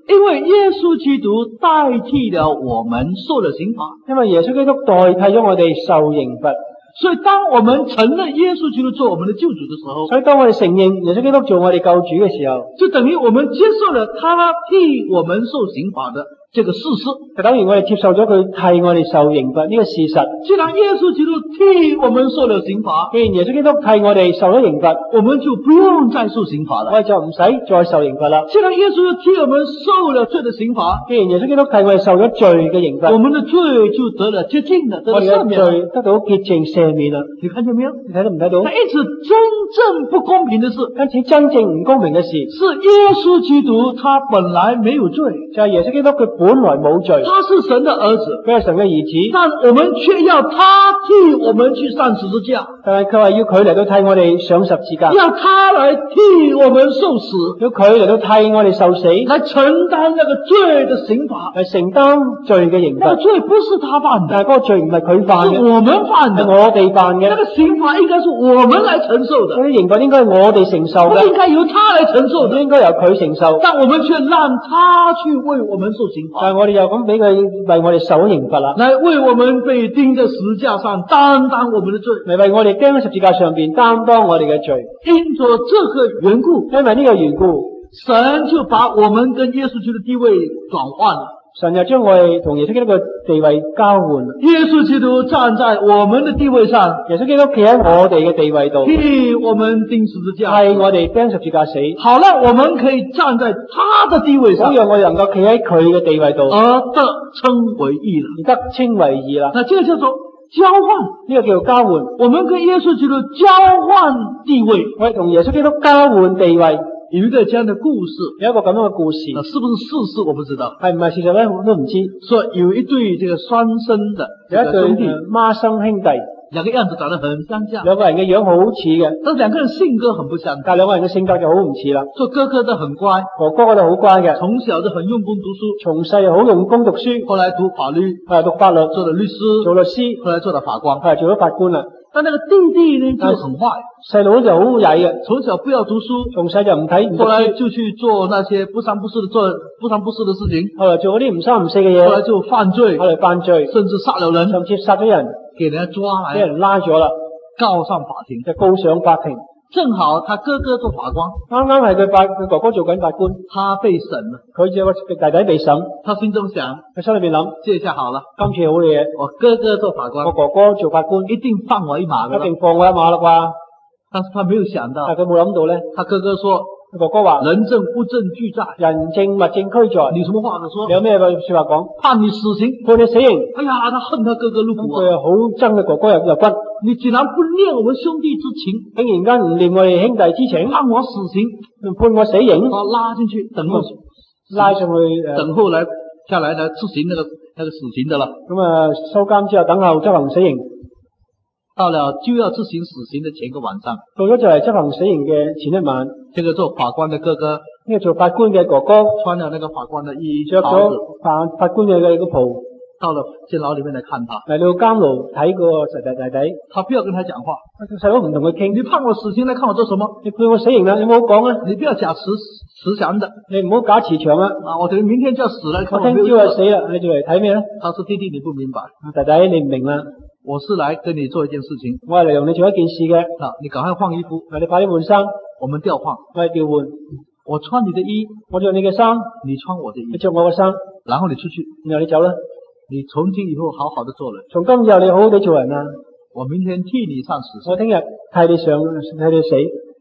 因為耶穌基督代替了我們受了刑罰， 因為耶穌基督代替咗我哋受刑罰。 所以當我們承認耶穌基督做我們的救主的時候， 所以當我哋承認耶穌基督做我哋救主嘅時候， 就等於我們接受了他替我們受刑罰的這個事實， 就等於我哋接受咗佢替我哋受刑罰呢個事實。 既然耶穌基督替我們受了刑罰， 既然耶穌基督替我哋受咗刑罰， 我們就不用再受刑罰了。 我哋就唔使再受刑罰啦。 既然耶穌替我們受了罪的刑罰， 既然耶穌基督替我哋受咗罪嘅刑罰， 我們的罪就得了潔淨了，得了我哋嘅赦免了。 罪得到潔淨赦免啦。 你看見沒有？ 你睇到唔睇到？ 那因此真正不公平的是， 因此真正唔公平嘅事， 是耶穌基督他本來沒有罪， 就係耶穌基督佢本來冇罪， 他是神的兒子， 佢係神嘅兒子， 但我們卻要他替我們去上十字架， 但係佢話要佢嚟到替我哋上十字架， 要他來替我們受死， 要佢嚟到替我哋受死， 來承擔那個罪的刑罰， 嚟承擔罪嘅刑罰。 那個罪不是他犯的， 但係嗰個罪唔係佢犯嘅， 是我們犯的， 係我哋犯嘅。 那個刑罰應該是我們來承受的， 嗰啲刑罰應該係我哋承受嘅， 不應該由他來承受的， 應該由佢承受。 但我們卻讓他去為我們受刑罰， 但係我哋又咁俾佢為我哋受刑罰啦， 來為我們被釘在十字架上擔當我們的罪， 嚟為我哋釘喺十字架上邊擔當我哋嘅罪。 因着這個緣故， 因為呢個緣故， 神就把我們跟耶穌基督的地位轉換了。 神就將我哋同耶穌基督嘅地位交換。 耶穌基督站在我們的地位上， 耶穌基督企喺我哋嘅地位度， 替我們釘十字架， 替我哋釘十字架死， 好了，我們可以站在他的地位上， 好讓我哋能夠企喺佢嘅地位度， 而得稱為義了， 而得稱為義啦。 那這個叫做交換， 呢個叫做交換。 我們跟耶穌基督交換地位， 我哋同耶穌基督交換地位。 有一個這樣的故事， 有一個咁樣嘅故事， 那是不是事實我不知道， 係唔係事實咧？我都唔知。 說有一對這個雙生的有一對兄弟， 孖生兄弟， 兩個樣子長得很相像， 兩個人嘅樣好似嘅， 但是兩個人性格很不相但係兩個人嘅性格就好唔似啦。 做哥哥的很乖， 哥哥嗰度好乖嘅， 從小就很用功讀書， 從細又好用功讀書， 後來讀法律， 後來讀法律， 做了律師， 做律師， 後來做了法官， 後來做咗法官啦。 但那個弟弟呢就很壞， 細佬就好曳嘅， 從小不要讀書， 從細就唔睇唔讀後來書， 就去做那些不三不四的做不三不四的事情， 後來做嗰啲唔三唔四嘅嘢， 後來就犯罪， 後來犯罪， 甚至殺了人， 甚至殺咗人， 給人家抓來， 俾人拉咗啦， 告上法庭， 就告上法庭。 正好他哥哥做法官， 啱啱係佢法佢哥哥做緊法官， 他被審了， 佢有個弟弟被審， 他心中想， 佢心裏邊諗， 這下好了， 今次好嘢， 我哥哥做法官我，哥哥做法官， 一定放我一馬的了， 一定放我一馬啦啩？ 但是他沒有想到， 但係佢冇諗到咧， 他哥哥說， 佢哥哥話人證物證俱在， 人證物證俱在， 你什麼話可說你？有咩嘅說話講？ 判你死刑， 判你死刑。 哎呀，他恨他哥哥入骨啊！ 佢又好憎佢哥哥入入骨， 你竟然不念我們兄弟之情， 竟然間唔念我哋兄弟之情， 判我死刑， 判我死刑， 把我拉進去等候， 拉上去誒， 等候來下來來執行那個那個死刑的了。 咁啊收監之後等候執行死刑， 到了就要執行死刑的前個晚上， 到咗就係執行死刑嘅前一晚， 這個做法官的哥哥呢個做法官嘅哥哥穿了那個法官的衣着袍子， 咗法法官嘅嘅個袍， 到了監牢裏面來看他， 嚟到監牢睇個細弟弟弟， 他不要跟他講話， 細佬唔同佢傾， 你判我死刑來看我做什麼？ 你判我死刑啦，你唔好講啊， 你不要假慈慈祥的你唔好假慈祥啊， 啊！我等明天就要死了，看我聽朝我沒有錯。 就死啦，你就嚟睇咩咧？ 他說弟弟你不明白， 弟弟你唔明啦， 我是來跟你做一件事情我係嚟同你做一件事嘅， 啊，你趕快換衣服， 嗱你快啲換衫， 我們調換。 我哋調換， 我穿你的衣， 我着你嘅衫， 你穿我的衣你，着我嘅衫， 然後你出去， 然後你走啦。 你從今以後好好的做人。 從今以後你好好地做人啊！ 我明天替你上死刑。 我聽日替你上替你死，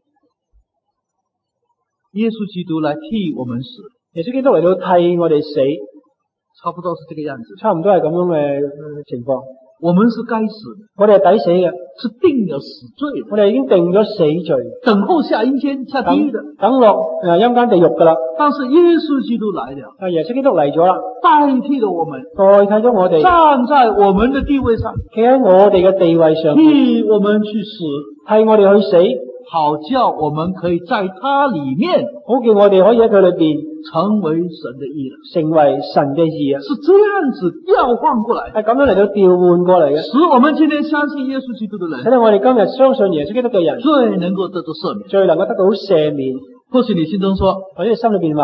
耶穌基督來替我們死， 耶穌基督嚟到替我哋死， 差不多是這個樣子。 差唔多係咁樣嘅情況。 我們是該死的， 我哋係抵死嘅， 是定了死罪的， 我哋已經定咗死罪， 等候下陰間下地獄的。 等落誒陰間地獄噶啦。 但是耶穌基督來了， 但耶穌基督嚟咗啦， 代替了我們， 代替咗我哋， 站在我們的地位上， 企喺我哋嘅地位上， 替我們去死， 替我哋去死， 好叫我們可以在他裏面好叫我哋可以喺佢裏邊成為神的義了。 成為神嘅義啊！ 是這樣子調換過來的， 係咁樣嚟到調換過嚟嘅， 使我們今天相信耶穌基督的人， 睇到我哋今日相信耶穌基督嘅人， 最能夠得到赦免。 最能夠得到赦免。 或許你心中說， 或者你心裏邊話，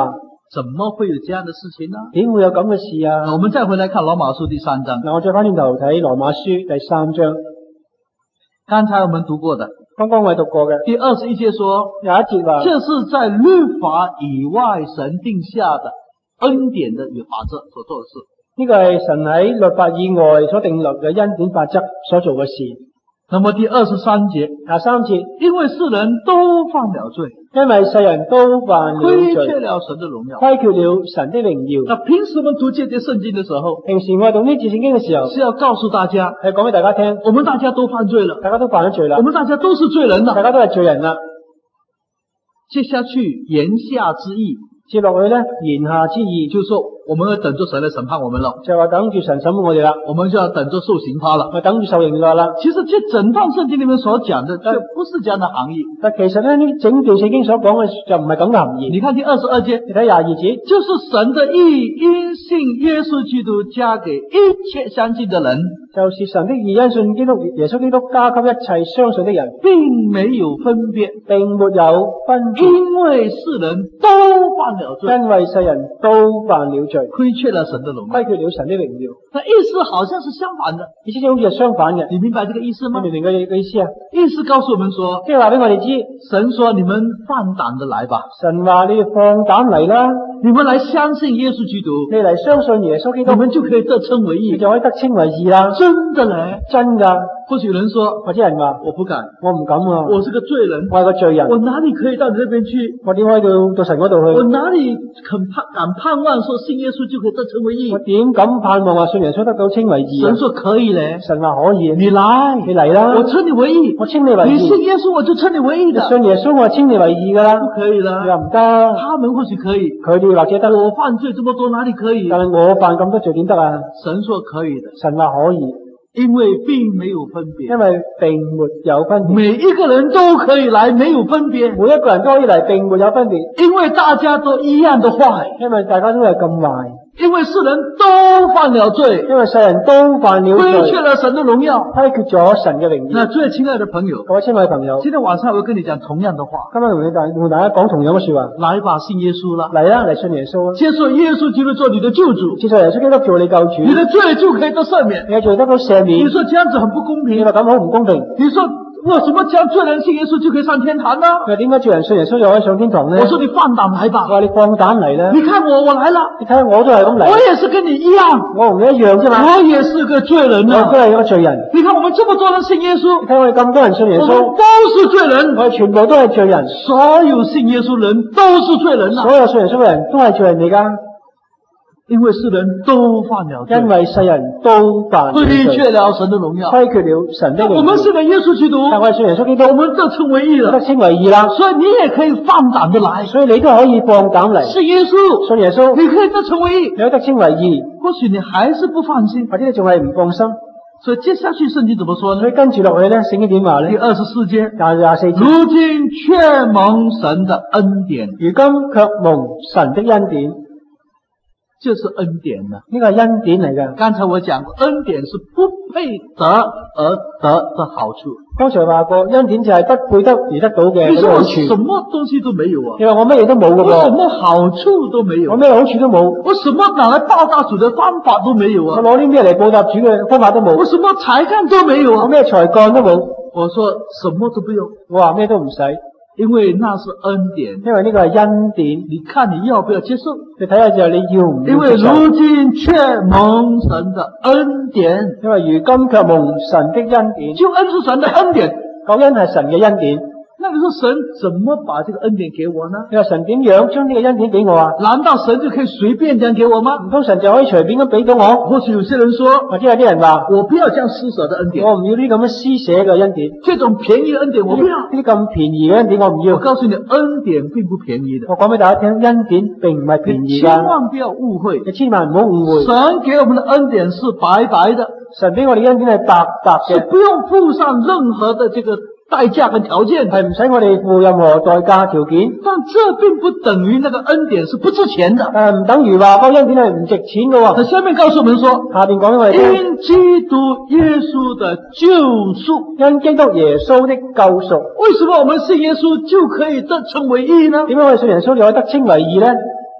怎麼會有這樣的事情呢？ 點會有咁嘅事啊？ 我們再回來看羅馬書第三章。 嗱，我再翻轉頭睇羅馬書第三章， 剛才我們讀過的， 剛剛我哋讀過嘅第二十一節說， 有一節話， 這是在律法以外神定下的恩典的與法則所做的事。 呢個係神喺律法以外所定立嘅恩典法則所做嘅事。 那麼第二十三節， 第三節， 因為世人都犯了罪， 因為世人都犯了虧罪， 缺了神的榮耀， 虧缺了神的榮耀。 那平時我們讀這節聖經的時候， 平時我哋讀呢節聖經嘅時候， 是要告訴大家， 係講俾大家聽， 我們大家都犯罪了， 大家都犯咗罪啦， 我們大家都是罪人了。 大家都係罪人啦。 接下去言下之意， 接落去咧，言下之意就是說我們要等着神來審判我們了， 就係話等住神審判我哋啦， 我們就要等着受刑罰了。 我等住受刑罰啦。 其實這整段聖經裏面所講的，卻不是這樣的含義。 但其實咧，呢整段聖經所講嘅就唔係咁嘅含義。 你看第二十二節， 你睇廿二節， 就是神的義因信耶穌基督加給一切相信的人， 就是神的義因信基督耶穌基督加給一切相信的人， 並沒有分別， 並沒有分別， 因為世人都犯了罪， 因為世人都犯了罪， 虧缺了神的榮耀， 虧缺了神的榮耀。 那意思好像是相反的， 意思好似係相反嘅。 你明白這個意思嗎？ 你明唔明佢嘅意思啊？ 意思告訴我們說， 即係話俾我哋知， 神說你們放膽的來吧， 神話你哋放膽嚟啦， 你們來相信耶穌基督， 你嚟相信耶穌基督， 你們就可以得稱為義， 你就可以得稱為義啦。 真的咧， 真噶。 或許有人說， 或者人話我不敢， 我唔敢啊， 我是個罪人， 我係個罪人， 我哪裏可以到你那邊去？ 我點可以到到神嗰度去？ 我哪裏肯盼敢盼望說信耶穌就可以得稱為義？ 我點敢盼望話信耶穌得到稱為義？ 神說可以咧， 神話可以， 你來， 你嚟啦， 我稱你為義， 我稱你為義。 你信耶穌我就稱你為義的， 信耶穌我稱你為義噶啦， 不可以啦， 你話唔得， 他們或許可以， 佢哋或者得， 我犯罪這麼多哪裏可以？ 但係我犯咁多罪點得啊？ 神說可以的， 神話可以。 因為並沒有分別， 因為並沒有分別， 每一個人都可以來，沒有分別， 每一個人都可以嚟，並沒有分別， 因為大家都一樣的壞， 因為大家都係咁壞， 因為世人都犯了罪， 因為世人都犯了罪， 虧缺了神的榮耀， 虧缺咗神嘅榮耀。 那最親愛的朋友， 各位親愛的朋友， 今天晚上我會跟你講同樣的話， 今日同你大同大家講同樣嘅說話， 來吧，信耶穌啦， 嚟啦，嚟信耶穌， 接受耶穌基督做你的救主， 接受耶穌基督做你救主， 你的罪就可以得赦免， 你嘅罪得到赦免。 你說這樣子很不公平， 你話咁好唔公平？ 你說為什麼這樣罪人信耶穌就可以上天堂呢？ 佢話點解罪人信耶穌就可以上天堂呢？ 我說你放膽來吧， 我話你放膽嚟啦， 你看我我來了， 你睇下我都係咁嚟， 我也是跟你一樣， 我同你一樣啫嘛， 我也是個罪人啊， 我都係一個罪人。 你看我們這麼多人信耶穌， 你睇我哋咁多人信耶穌， 我們都是罪人， 我哋全部都係罪人， 所有信耶穌人都是罪人啊， 所有信耶穌嘅人都係罪人嚟噶。 因為世人都犯了罪， 因為世人都犯了罪， 虧缺了神的榮耀， 虧缺了神的榮耀。 我們信了耶穌基督， 但我哋信耶穌基督， 我們得稱為義了， 得稱為義啦。 所以你也可以放膽的來， 所以你都可以放膽嚟信耶穌， 信耶穌， 你可以得稱為義， 你可以得稱為義。 或許你還是不放心， 或者你仲係唔放心。 所以接下去聖經怎麼說呢？ 所以跟住落去咧，聖經點話咧？ 第二十四節， 廿廿四節， 如今卻蒙神的恩典， 如今卻蒙神的恩典。 這是恩典啊， 呢個係恩典嚟嘅。 剛才我講過，恩典是不配得而得的好處。 剛才話過，恩典就係不配得而得到嘅你說我好處。 什麼東西都沒有啊？ 你話我乜嘢都冇嘅我什噃， 麼好處都沒有， 我咩好處都冇， 我什麼拿來報答主的方法都沒有啊？ 我攞啲咩嚟報答主嘅方法都冇， 我什麼才幹都沒有啊？ 我咩才幹都冇。 我說什麼都不用， 我話咩都唔使， 因為那是恩典。 因為呢個係恩典。 你看你要不要接受？ 你睇下就係你要唔因為要接受？ 如今卻蒙神的恩典， 因為如今卻蒙神的恩典， 救恩是神的恩典。 救恩係神嘅恩典。 那你說神怎麼把這個恩典給我呢？ 你話神點樣將呢個恩典俾我啊？ 難道神就可以隨便這樣給我嗎？ 唔通神就可以隨便咁俾到我？ 或許有些人說， 或者有啲人話， 我不要這樣施捨的恩典， 我唔要呢咁嘅施捨嘅恩典， 這種便宜的恩典我不要。 呢啲咁便宜嘅恩典我唔要。 我告訴你，恩典並不便宜的。 我講俾大家聽，恩典並唔係便宜你噶， 千萬不要誤會， 你千萬唔好誤會。 神給我們的恩典是白白的， 神俾我哋恩典係白白是嘅， 不用付上任何的這個代價和條件， 係唔使我哋付任何代價條件。 但這並不等於那個恩典是不值錢的。 但係唔等於話嗰個恩典係唔值錢嘅喎。 那下面告訴我們說， 下邊講俾我哋聽， 因基督耶穌的救贖， 因基督耶穌的救贖。 為什麼我們信耶穌就可以得稱為義呢？ 點解我哋信耶穌就可以得稱為義呢？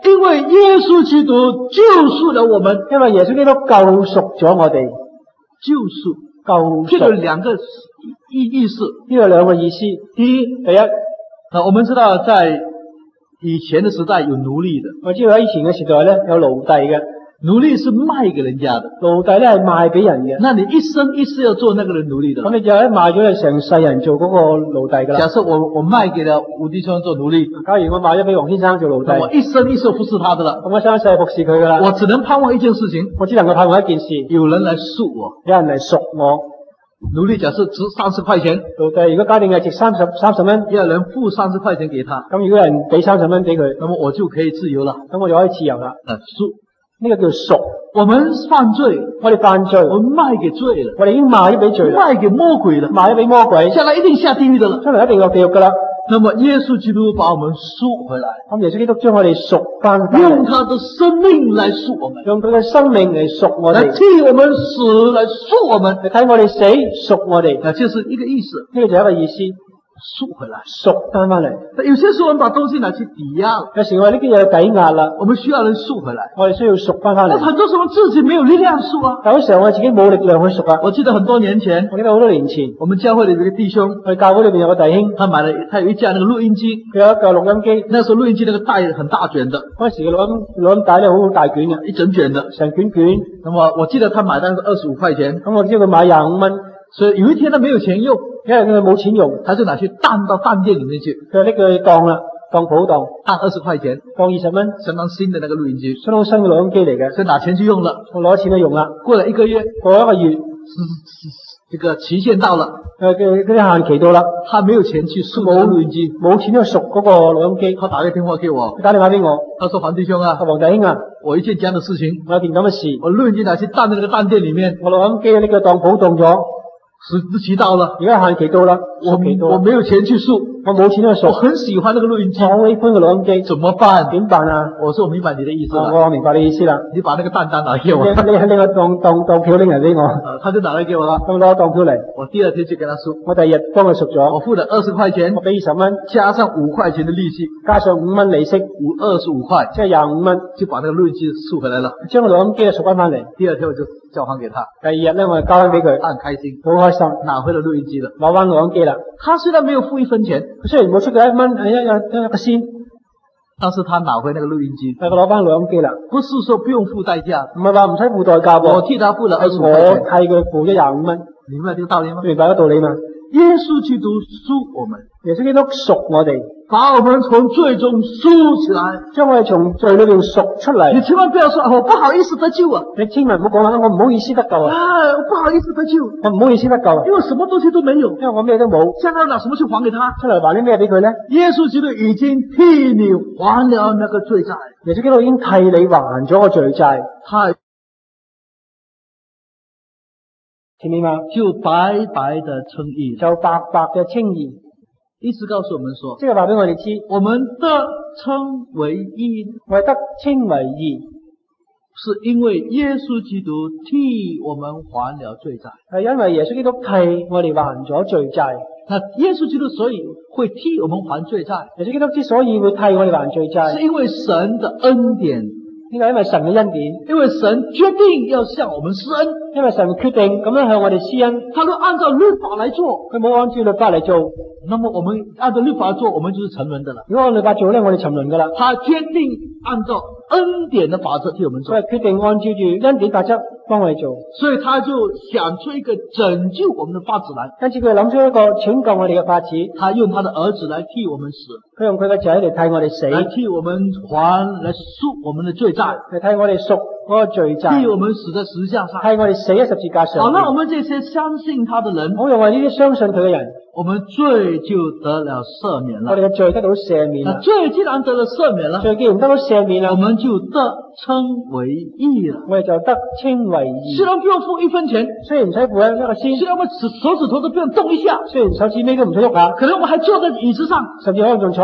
因為耶穌基督救贖了我們， 因為耶穌基督救贖咗我哋。 救贖救這個贖兩個意意思。 呢個兩個意思。 第一， 第一， 啊，我們知道在以前的時代有奴隸的， 我知道喺以前嘅時代咧有奴隸嘅， 奴隸是賣給人家的， 奴隸咧係賣俾人嘅。 那你一生一世要做那個人奴隸的。 咁你就一賣咗你成世人做嗰個奴隸噶啦。 假設我我賣給了吳弟兄做奴隸， 假如我賣咗俾黃先生做奴隸， 我一生一世服侍他的了， 咁我一生一世服侍佢噶啦。 我只能盼望一件事情， 我只能夠盼望一件事， 有人來贖我。 有人嚟贖我。 奴隸假設值三十塊錢， 奴隸如果假定係值三十三十蚊， 要人付三十塊錢給他， 咁如果有人俾三十蚊俾佢， 那麼我就可以自由了。 咁我就可以自由啦。 呃，贖， 呢個叫贖。 我們犯罪， 我哋犯罪， 我們賣給罪了， 我哋已經賣咗俾罪啦， 賣給魔鬼了， 賣咗俾魔鬼， 將來一定下地獄的了。 將來一定落地獄噶啦。 那麼耶穌基督把我們贖回來， 咁耶穌基督將我哋贖翻翻嚟， 用他的生命來贖我們， 用佢嘅生命嚟贖我來哋， 替我們死，來贖我們。 你睇我哋死贖我哋， 那就是一個意思， 呢個就係一個意思， 贖回來。 贖翻翻嚟。 有些時候我們把東西拿去抵押了， 有時我哋呢啲嘢抵押啦， 我們需要人贖回來。 我哋需要贖翻翻嚟。 但很多時候自己沒有力量贖啊。 但有時候我自己冇力量去贖啊。 我記得很多年前， 我記得好多年前， 我們教會裏的一個弟兄， 我哋教會裏邊有個弟兄， 他買了，他有一架那個錄音機， 佢有一個錄音機。 那時候錄音機那個帶很大卷的， 嗰陣時嘅錄音錄音帶咧好大卷嘅， 一整卷的， 成卷卷。 那麼我記得他買單是二十五塊錢， 咁我知道佢買廿五蚊， 所以有一天他沒有錢用， 因為佢冇錢用， 他就拿去當到飯店裏面去， 佢拎佢去當啦，當鋪當， 當二十塊錢， 當二十蚊， 相當新的那個錄音機， 相當新嘅錄音機嚟嘅， 所以拿錢去用了。 我攞錢去用啦。 過了一個月， 過咗一個月， 這個期限到了， 誒嘅嗰啲限期到啦， 他沒有錢去贖冇錄音機， 冇錢去贖嗰個錄音機。 他打個電話給我， 佢打電話俾我， 他說黃弟兄啊， 黃弟兄啊， 我一件這樣的事情， 我有件咁嘅事， 我錄音機拿去當在那個飯店裏面， 我錄音機呢個當鋪當咗， 時期到了， 而家限期到啦， 我期到啦， 我沒有錢去贖， 我冇錢去我贖， 很喜歡那個錄音機， 我好喜歡個錄音機， 怎麼辦？ 點辦啊？ 我說我明白你的意思啊了， 我明白你意思啦， 你把那個蛋蛋拿給我， 你你你個當當當票拎嚟俾我， 呃他就拿來給我了， 咁攞當票嚟， 我第二天就給他贖， 我第二日幫佢贖咗， 我付了二十塊錢我，俾二十蚊， 加上五塊錢的利息， 加上五蚊利息， 五二十五塊， 即係廿五蚊， 就把那個錄音機贖回來了。 將個錄音機贖翻翻嚟。 第二天我就交還給他， 第二日咧，我就交翻俾佢， 他很開心， 好開心， 拿回了錄音機了。 攞翻錄音機啦。 他雖然沒有付一分錢， 佢雖然冇出過一蚊，係一一一個仙， 但是他拿回那個錄音機， 但係佢攞翻錄音機啦。 不是說不用付代價， 唔係話唔使付代價喎， 我替他付了二十五我塊錢， 替佢付咗廿五蚊， 明白這個道理嗎？ 明白個道理嘛？ 耶穌基督贖我們， 耶穌基督贖我哋， 把我們從罪中贖起來。 將我哋從罪裏邊贖出嚟。 你千萬不要說，我不好意思得救啊！ 你千萬唔好講啦，我唔好意思得救啊， 哎，我不好意思得救， 我唔好意思得救啊， 因為什麼東西都沒有， 因為我咩都冇， 將來拿什麼去還給他？ 出嚟還啲咩俾佢咧？ 耶穌基督已經替你還了那個罪債， 耶穌基督已經替你還咗個罪債， 他聽明嘛？ 就白白的稱義， 就白白嘅稱義， 意思告訴我們說， 即係話俾我哋知， 我們得稱為義， 我哋得稱為義， 是因為耶穌基督替我們還了罪債。 係因為耶穌基督替我哋還咗罪債。 那耶穌基督所以會替我們還罪債， 耶穌基督之所以會替我哋還罪債， 是因為神的恩典， 呢個因為神嘅恩典， 因為神決定要向我們施恩， 因為神決定咁樣向我哋施恩， 他都按照律法來做， 佢冇按照律法嚟做。 那麼我們按照律法做，我們就是沉淪的了。 如果按律法做咧，我哋沉淪噶啦。 他決定按照恩典的法則替我們做佢，係決定按照住恩典法則幫我哋做， 所以他就想出一個拯救我們的法子來， 跟住佢諗出一個拯救我哋嘅法子， 他用他的兒子來替我們死， 佢用佢嘅仔嚟替我哋死， 來替我們還，來贖我們的罪債， 嚟替我哋贖嗰個罪債， 替我們死在十字架上。 替我哋死喺十字架上。 好，那我們這些相信他的人， 好，用我呢啲相信佢嘅人， 我們罪就得了赦免了。 我哋嘅罪得到赦免那啦。 罪既然得了赦免了， 罪既然得到赦免啦， 我們就得稱為義了。 我哋就得稱為義。 雖然不用付一分錢， 雖然唔使付一個先， 雖然我們手手指頭都不用動一下， 雖然手指尾都唔使喐下， 可能我們還坐在椅子上， 甚至可能仲坐咗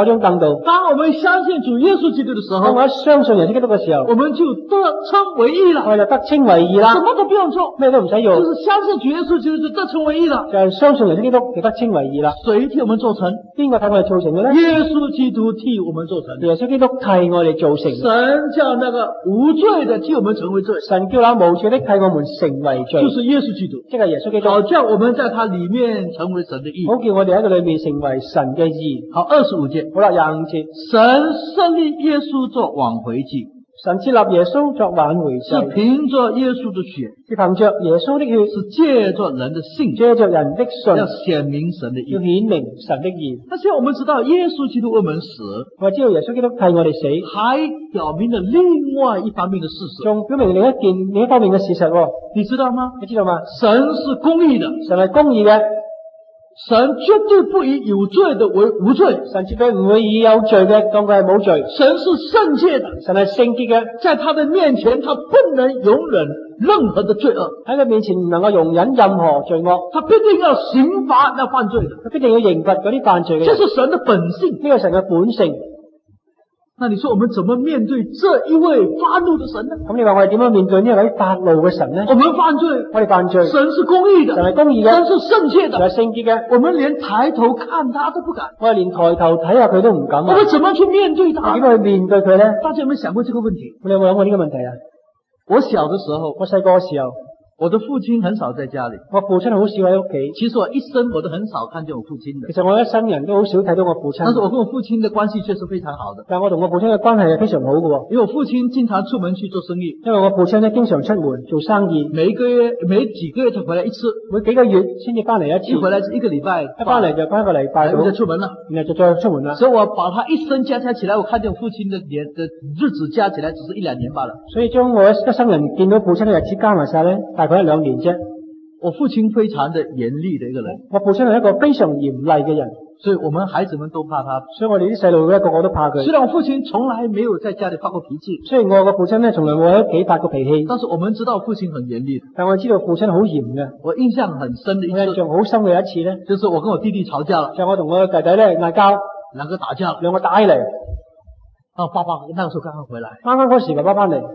張凳度。 當我們相信主耶穌基督的時候， 當我一相信耶穌基督嘅時候， 我們就得稱為義了， 我哋就得稱為義啦， 什麼都不用做， 咩都唔使用， 就是相信主耶穌基督就得稱為義了， 就係相信耶穌基督就得稱為義啦。 誰替我們做成？ 邊個替我哋做成嘅咧？ 耶穌基督替我們做成。 耶穌基督替我哋做成。 神叫那個無罪的替我們成為罪， 神叫那無罪的替我們成為罪， 就是耶穌基督， 即係耶穌基督， 好叫我們在他裏面成為神的義， 好叫我哋喺佢裏面成為神嘅義。 好，二十五節， 好啦，廿五節， 神設立耶穌做挽回祭， 神設立耶穌作挽回祭， 是憑着耶穌的血， 是憑着耶穌的血， 是借着人的信， 借着人的信， 要顯明神的義， 要顯明神的義。 但是我們知道耶穌基督為我們死， 我知道耶穌基督替我哋死， 還表明了另外一方面的事實， 仲表明另一件另一方面嘅事實， 你知道嗎？ 你知道嗎？ 神是公義的， 神係公義嘅， 神絕對不以有罪的為無罪， 神絕對唔會以有罪嘅當佢係冇罪。 神是聖潔的， 神係聖潔嘅， 在他的面前，他不能容忍任何的罪惡， 喺佢面前唔能夠容忍任何罪惡， 他必定要刑罰那犯罪的， 佢必定要刑罰嗰啲犯罪嘅人。 這是神的本性， 呢個神嘅本性。 那你說我們怎麼面對這一位發怒的神呢？ 咁你話我哋點樣面對呢位發怒嘅神呢？ 我們犯罪， 我哋犯罪， 神是公義的， 神係公義嘅， 神是聖潔的， 神係聖潔嘅， 我們連抬頭看他都不敢， 我哋連抬頭睇下佢都唔敢啊！ 我們怎麼去面對他？ 點樣去面對佢呢？ 大家有沒有想過這個問題？ 你有冇諗過呢個問題啊？ 我小的時候， 我細個嘅時候， 我的父親很少在家裏， 我父親好少喺屋企。 其實我一生我都很少看見我父親的。 其實我一生人都好少睇到我父親。 但是我跟我父親的關係卻是非常好的。 但我同我父親嘅關係係非常好嘅喎。 因為我父親經常出門去做生意。 因為我父親咧經常出門做生意， 每一個月每幾個月就回來一次， 每幾個月先至翻嚟一次。 一回來是一個禮拜， 一翻嚟就翻一個禮拜， 然後就出門了， 然後就再出門啦。 所以我把他一生加加起來，我看見我父親的年的日子加起來只是一兩年罷了。 所以將我一生人見到父親嘅日子加埋晒咧，大概一兩年啫。 我父親非常的嚴厲的一個人， 我父親係一個非常嚴厲嘅人， 所以我們孩子們都怕他。 所以我哋啲細路咧個個都怕佢。 雖然我父親從來沒有在家裏發過脾氣， 雖然我個父親咧從來冇喺屋企發過脾氣， 但是我們知道父親很嚴厲的。 但我知道父親好嚴嘅。 我印象很深的一次， 我印象好深嘅一次咧， 就是我跟我弟弟吵架了， 就係我同我弟弟咧嗌交， 兩個打架了， 兩個打起嚟。 啊，爸爸那個時候剛剛回來， 啱啱嗰時爸爸翻嚟，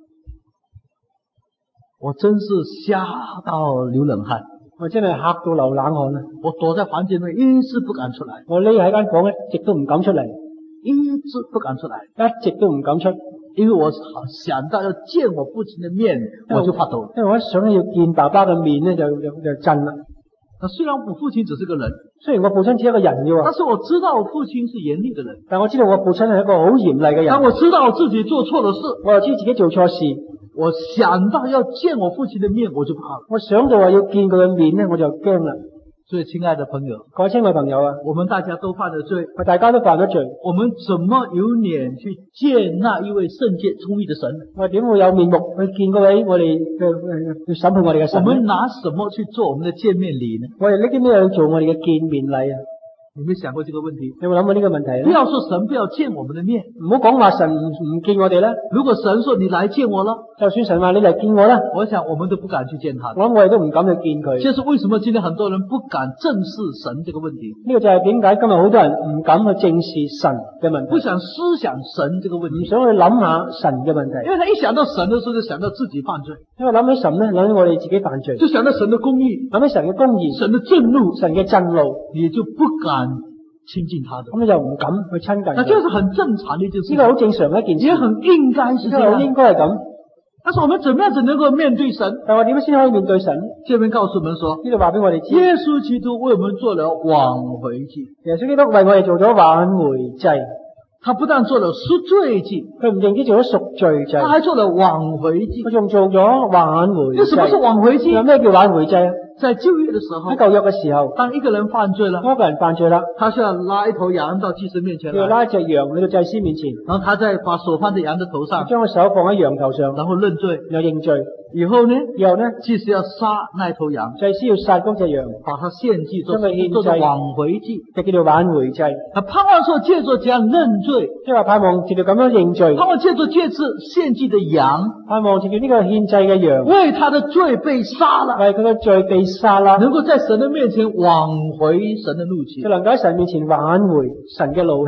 我真是嚇到流冷汗。 我真係嚇到流冷汗啊！ 我躲在房間內，一直不敢出來。 我匿喺間房一直都唔敢出嚟， 一直不敢出來， 一直都唔敢出， 因為我想到要見我父親的面，我就發抖。 因為我一想要見爸爸嘅面咧，就就就震啦。 那雖然我父親只是個人， 雖然我父親只係一個人嘅， 但是我知道我父親是嚴厲的人。 但我知道我父親係一個好嚴厲嘅人。 當我知道我自己做錯了事， 我又知自己做錯事， 我想到要見我父親的面，我就怕了。 我想到話要見佢嘅面咧，我就驚啦。 所以，親愛的朋友， 各位親愛朋友啊， 我們大家都犯了罪， 大家都犯咗罪， 我們怎麼有臉去見那一位聖潔公義的神？ 我點會有面目去見嗰位我哋嘅去審判我哋嘅神？ 我們拿什麼去做我們的見面禮呢？ 我哋拎啲咩去做我哋嘅見面禮啊？ 你有沒有想過這個問題？ 有冇諗過呢個問題咧？ 不要說神不要見我們的面， 唔好講話神唔唔見我哋啦。如果神說你來見我啦，就算神話你嚟見我啦， 我想我們都不敢去見他。 我諗我哋都唔敢去見佢。 這是為什麼今天很多人不敢正視神這個問題？ 呢個就係點解今日好多人唔敢去正視神嘅問題， 不想思想神這個問題， 唔想去諗下神嘅問題。因為他一想到神的時候，就想到自己犯罪。因為諗起神咧，諗起我哋自己犯罪， 就想到神的公義， 諗起神嘅公義， 神的震怒， 神嘅震怒， 你就不敢親近他的， 咁你就唔敢去親近佢。 那這是很正常的一件事， 呢個好正常嘅一件事， 也很應該是這樣， 應該係咁。 但是我們怎麼樣才能夠面對神？ 但我點樣先可以面對神？這邊告訴我們說， 呢度話俾我哋知， 耶穌基督為我們做了挽回祭。 耶穌基督為我哋做咗挽回祭， 他不但做了贖罪祭， 佢唔淨止做咗贖罪祭， 他還做了挽回祭。 佢仲做咗挽回祭。 什麼是挽回祭？ 有咩叫挽回祭啊？ 在舊約的時候， 喺舊約嘅時候， 當一個人犯罪了， 一個人犯罪啦， 他需要拉一頭羊到祭司面前來， 要拉一隻羊去到祭司面前， 然後他再把手放在羊的頭上， 將個手放喺羊頭上， 然後認罪， 然後認罪。 以後呢， 以後呢， 祭司要殺那頭羊， 祭司要殺嗰隻羊， 把它獻祭， 將佢獻做做挽回祭， 就叫做挽回祭。 啊，盼望說借着這樣認罪， 即係話盼望借着咁樣認罪， 盼望借着這次獻祭的羊， 盼望借着呢個獻祭嘅羊， 為他的罪被殺了， 為佢嘅罪被殺啦， 能夠在神的面前挽回神的怒氣， 就能夠喺神面前挽回神嘅怒氣。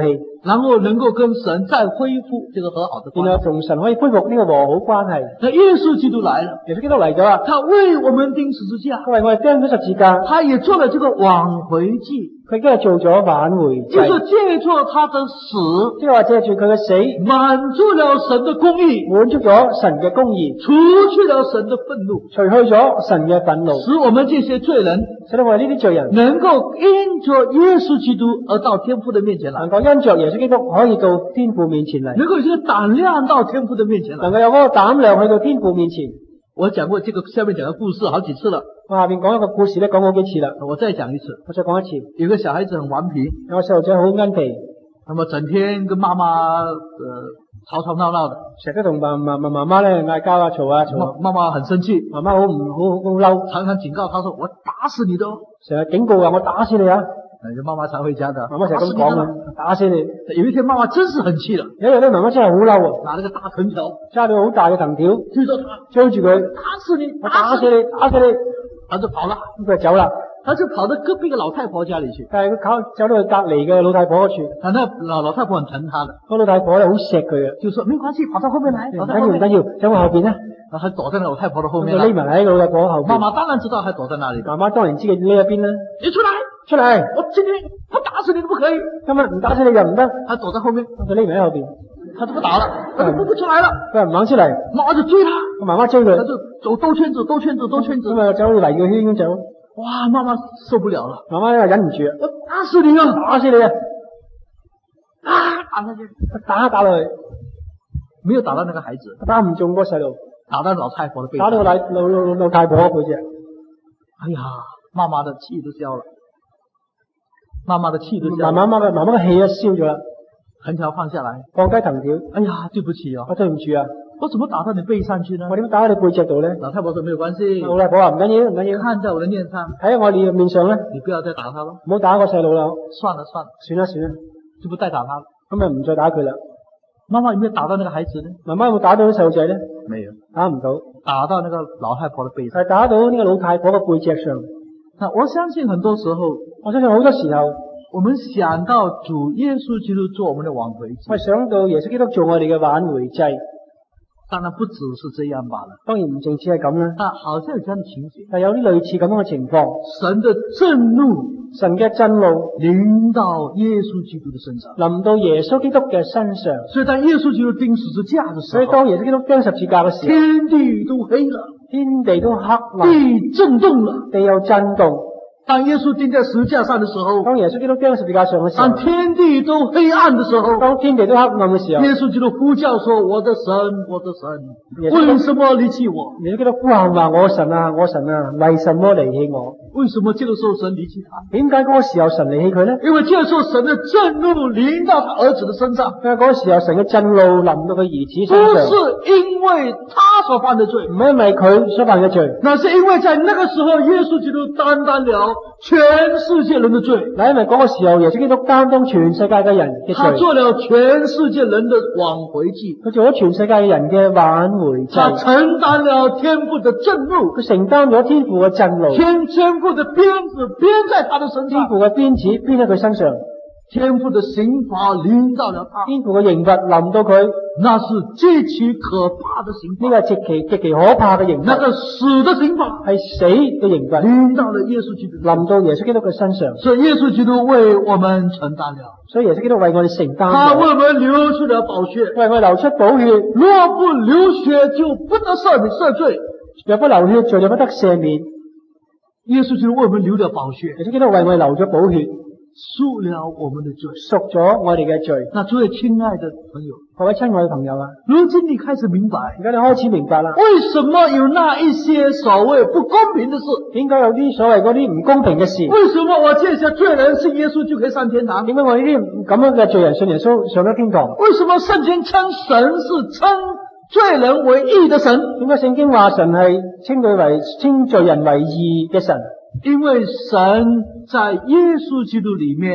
然後能夠跟神再恢復這個和好的關係。 然後同神可以恢復呢個和好關係。 那耶穌基督來了， 耶穌基督嚟咗啦， 他為我們釘十字架， 佢為我哋釘咗十字架， 他也做了這個挽回祭， 佢已經係做咗挽回祭， 就是借助他的死， 即係話借住佢嘅死， 滿足了神的公義， 滿足咗神嘅公義， 除去了神的憤怒， 除去咗神嘅憤怒， 使我們這些罪人使到我哋呢啲罪人能夠因着耶穌基督而到天父的面前來， 能夠因着耶穌基督可以到天父面前嚟， 能夠有這個膽量到天父的面前來， 能夠有嗰個膽量去到天父面前。 我講過這個下面講的故事好幾次了， 我下邊講一個故事咧，講過幾次啦， 我再講一次。 我再講一次。 有個小孩子很頑皮， 有個細路仔好奀皮， 那麼整天跟媽媽呃吵吵鬧鬧的， 成日都同媽媽媽媽媽咧嗌交啊，嘈啊嘈啊， 媽媽很生氣， 媽媽好唔好好嬲， 常常警告他說：“我打死你的哦！” 成日警告話我打死你啊！ 媽媽常回家的， 媽媽成日咁講嘅，打死你。 有一天媽媽真是很氣了， 有一日咧媽媽真係好嬲啊， 拿了個大藤條， 揸咗好大嘅藤條追着他， 追住佢， 打死你， 我打死你，打死你， 他就跑了， 咁佢就走啦。 他就跑到隔壁嘅老太婆家裏去， 但係佢跑走到去隔離嘅老太婆嗰處， 但那老老太婆很疼他的， 個老太婆咧好錫佢嘅， 就說沒關係，跑到後面來， 唔緊要唔緊要，走我後邊啦。 然後他躲在那老太婆的後面， 佢匿埋喺老太婆後邊。 媽媽當然知道他躲在那裏， 媽媽當然知佢匿喺邊啦。 你出來， 出嚟！ 我今天不打死你都不可以。 今日唔打死你又唔得。 他躲在後面， 佢匿埋喺後邊， 他就不打了，他就不不出來了。 佢唔肯出嚟， 媽媽就追他， 個媽媽追佢， 他就走兜圈子，兜圈子，兜圈子， 咁啊走嚟個圈咁走。 哇！媽媽受不了了， 媽媽咧忍唔住啊！ 我打死你啊！ 打死你啊！ 啊！打下去， 打打落去， 沒有打到那個孩子， 打唔中個細路， 打到老太婆的背， 打到個老老老老太婆背脊。 哎呀，媽媽的氣都消了，媽媽的氣都消了。 媽媽媽嘅媽媽嘅氣都消咗啦， 藤條放下來， 放低藤條。 哎呀，對不起啊， 我對唔住啊， 我怎麼打到你背上去呢？ 我點打喺你背脊度咧？ 老太婆說沒有關係， 老太婆話唔緊要，唔緊要， 看在我的面上， 喺我哋面上咧， 你不要再打他了， 唔好打個細路啦， 算了算了， 算啦算啦， 就不再打他了。 咁咪唔再打佢啦。 媽媽有沒有打到那個孩子呢？ 媽媽有冇打到啲細路仔咧？ 沒有， 打唔到， 打到那個老太婆的背上， 係打到呢個老太婆嘅背脊上。 那我相信很多時候， 我相信好多時候， 我們想到主耶穌基督做我們的挽回祭， 我想到耶穌基督做我哋嘅挽回祭。 當然不只是這樣罷了， 當然唔淨止係咁啦， 但好像有這樣的情形， 但有啲類似咁樣嘅情況。 神的震怒， 神嘅震怒臨到耶穌基督的身上， 臨到耶穌基督嘅身上。 所以當耶穌基督釘十字架的時候， 所以當耶穌基督釘十字架嘅時候， 天地都黑了， 天地都黑暗， 地震動了。 地有震動。 當耶穌釘在十字架上的時候， 當耶穌基督釘十字架上嘅時候， 當天地都黑暗的時候， 當天地都黑暗嘅時候， 耶穌基督呼叫說：我的神，我的神，為什麼離棄我？ 耶穌基督呼喊話：我神啊，我神啊，為什麼離棄我？ 為什麼這個時候神離棄他？ 點解嗰個時候神離棄佢呢？ 因為這個時候神的震怒臨到他兒子的身上， 因為嗰個時候神嘅震怒臨到佢兒子身上， 不是因為他所犯的罪， 唔係因為佢所犯嘅罪， 那是因為在那個時候耶穌基督擔當了全世界人的罪， 嗱，因為嗰個時候耶穌基督擔當全世界嘅人嘅罪， 他做了全世界人的挽回祭， 佢做咗全世界嘅人嘅挽回祭， 他承擔了天父的震怒， 佢承擔咗天父嘅震怒， 天天父的鞭子鞭在他的身上， 天父嘅鞭子鞭喺佢身上， 天父的刑罰臨到了他， 天父嘅刑罰臨到佢， 那是極其可怕的刑罰， 呢個係極其極其可怕嘅刑罰， 那個死的刑罰係死嘅刑罰， 臨到了耶穌基督， 臨到耶穌基督嘅身上， 所以耶穌基督為我們承擔了， 所以耶穌基督為我哋承擔， 他為我們流出了寶血， 為我哋流出寶血， 若不流血就不得赦免赦罪， 若不流血罪就不得赦免。 耶穌基督為我們流了寶血， 耶穌基督為我哋流咗寶血， 贖了我們的罪， 贖咗我哋嘅罪。 那諸位親愛的朋友， 各位親愛嘅朋友啊， 如今你開始明白， 而家你開始明白啦， 為什麼有那一些所謂不公平的事？ 點解有啲所謂嗰啲唔公平嘅事？ 為什麼我這些罪人信耶穌就可以上天堂？ 點解我呢啲咁樣嘅罪人信耶穌上咗天堂？ 為什麼聖經稱神是稱罪人為義的神？ 點解聖經話神係稱佢為稱罪人為義嘅神？ 因為神在耶穌基督裏面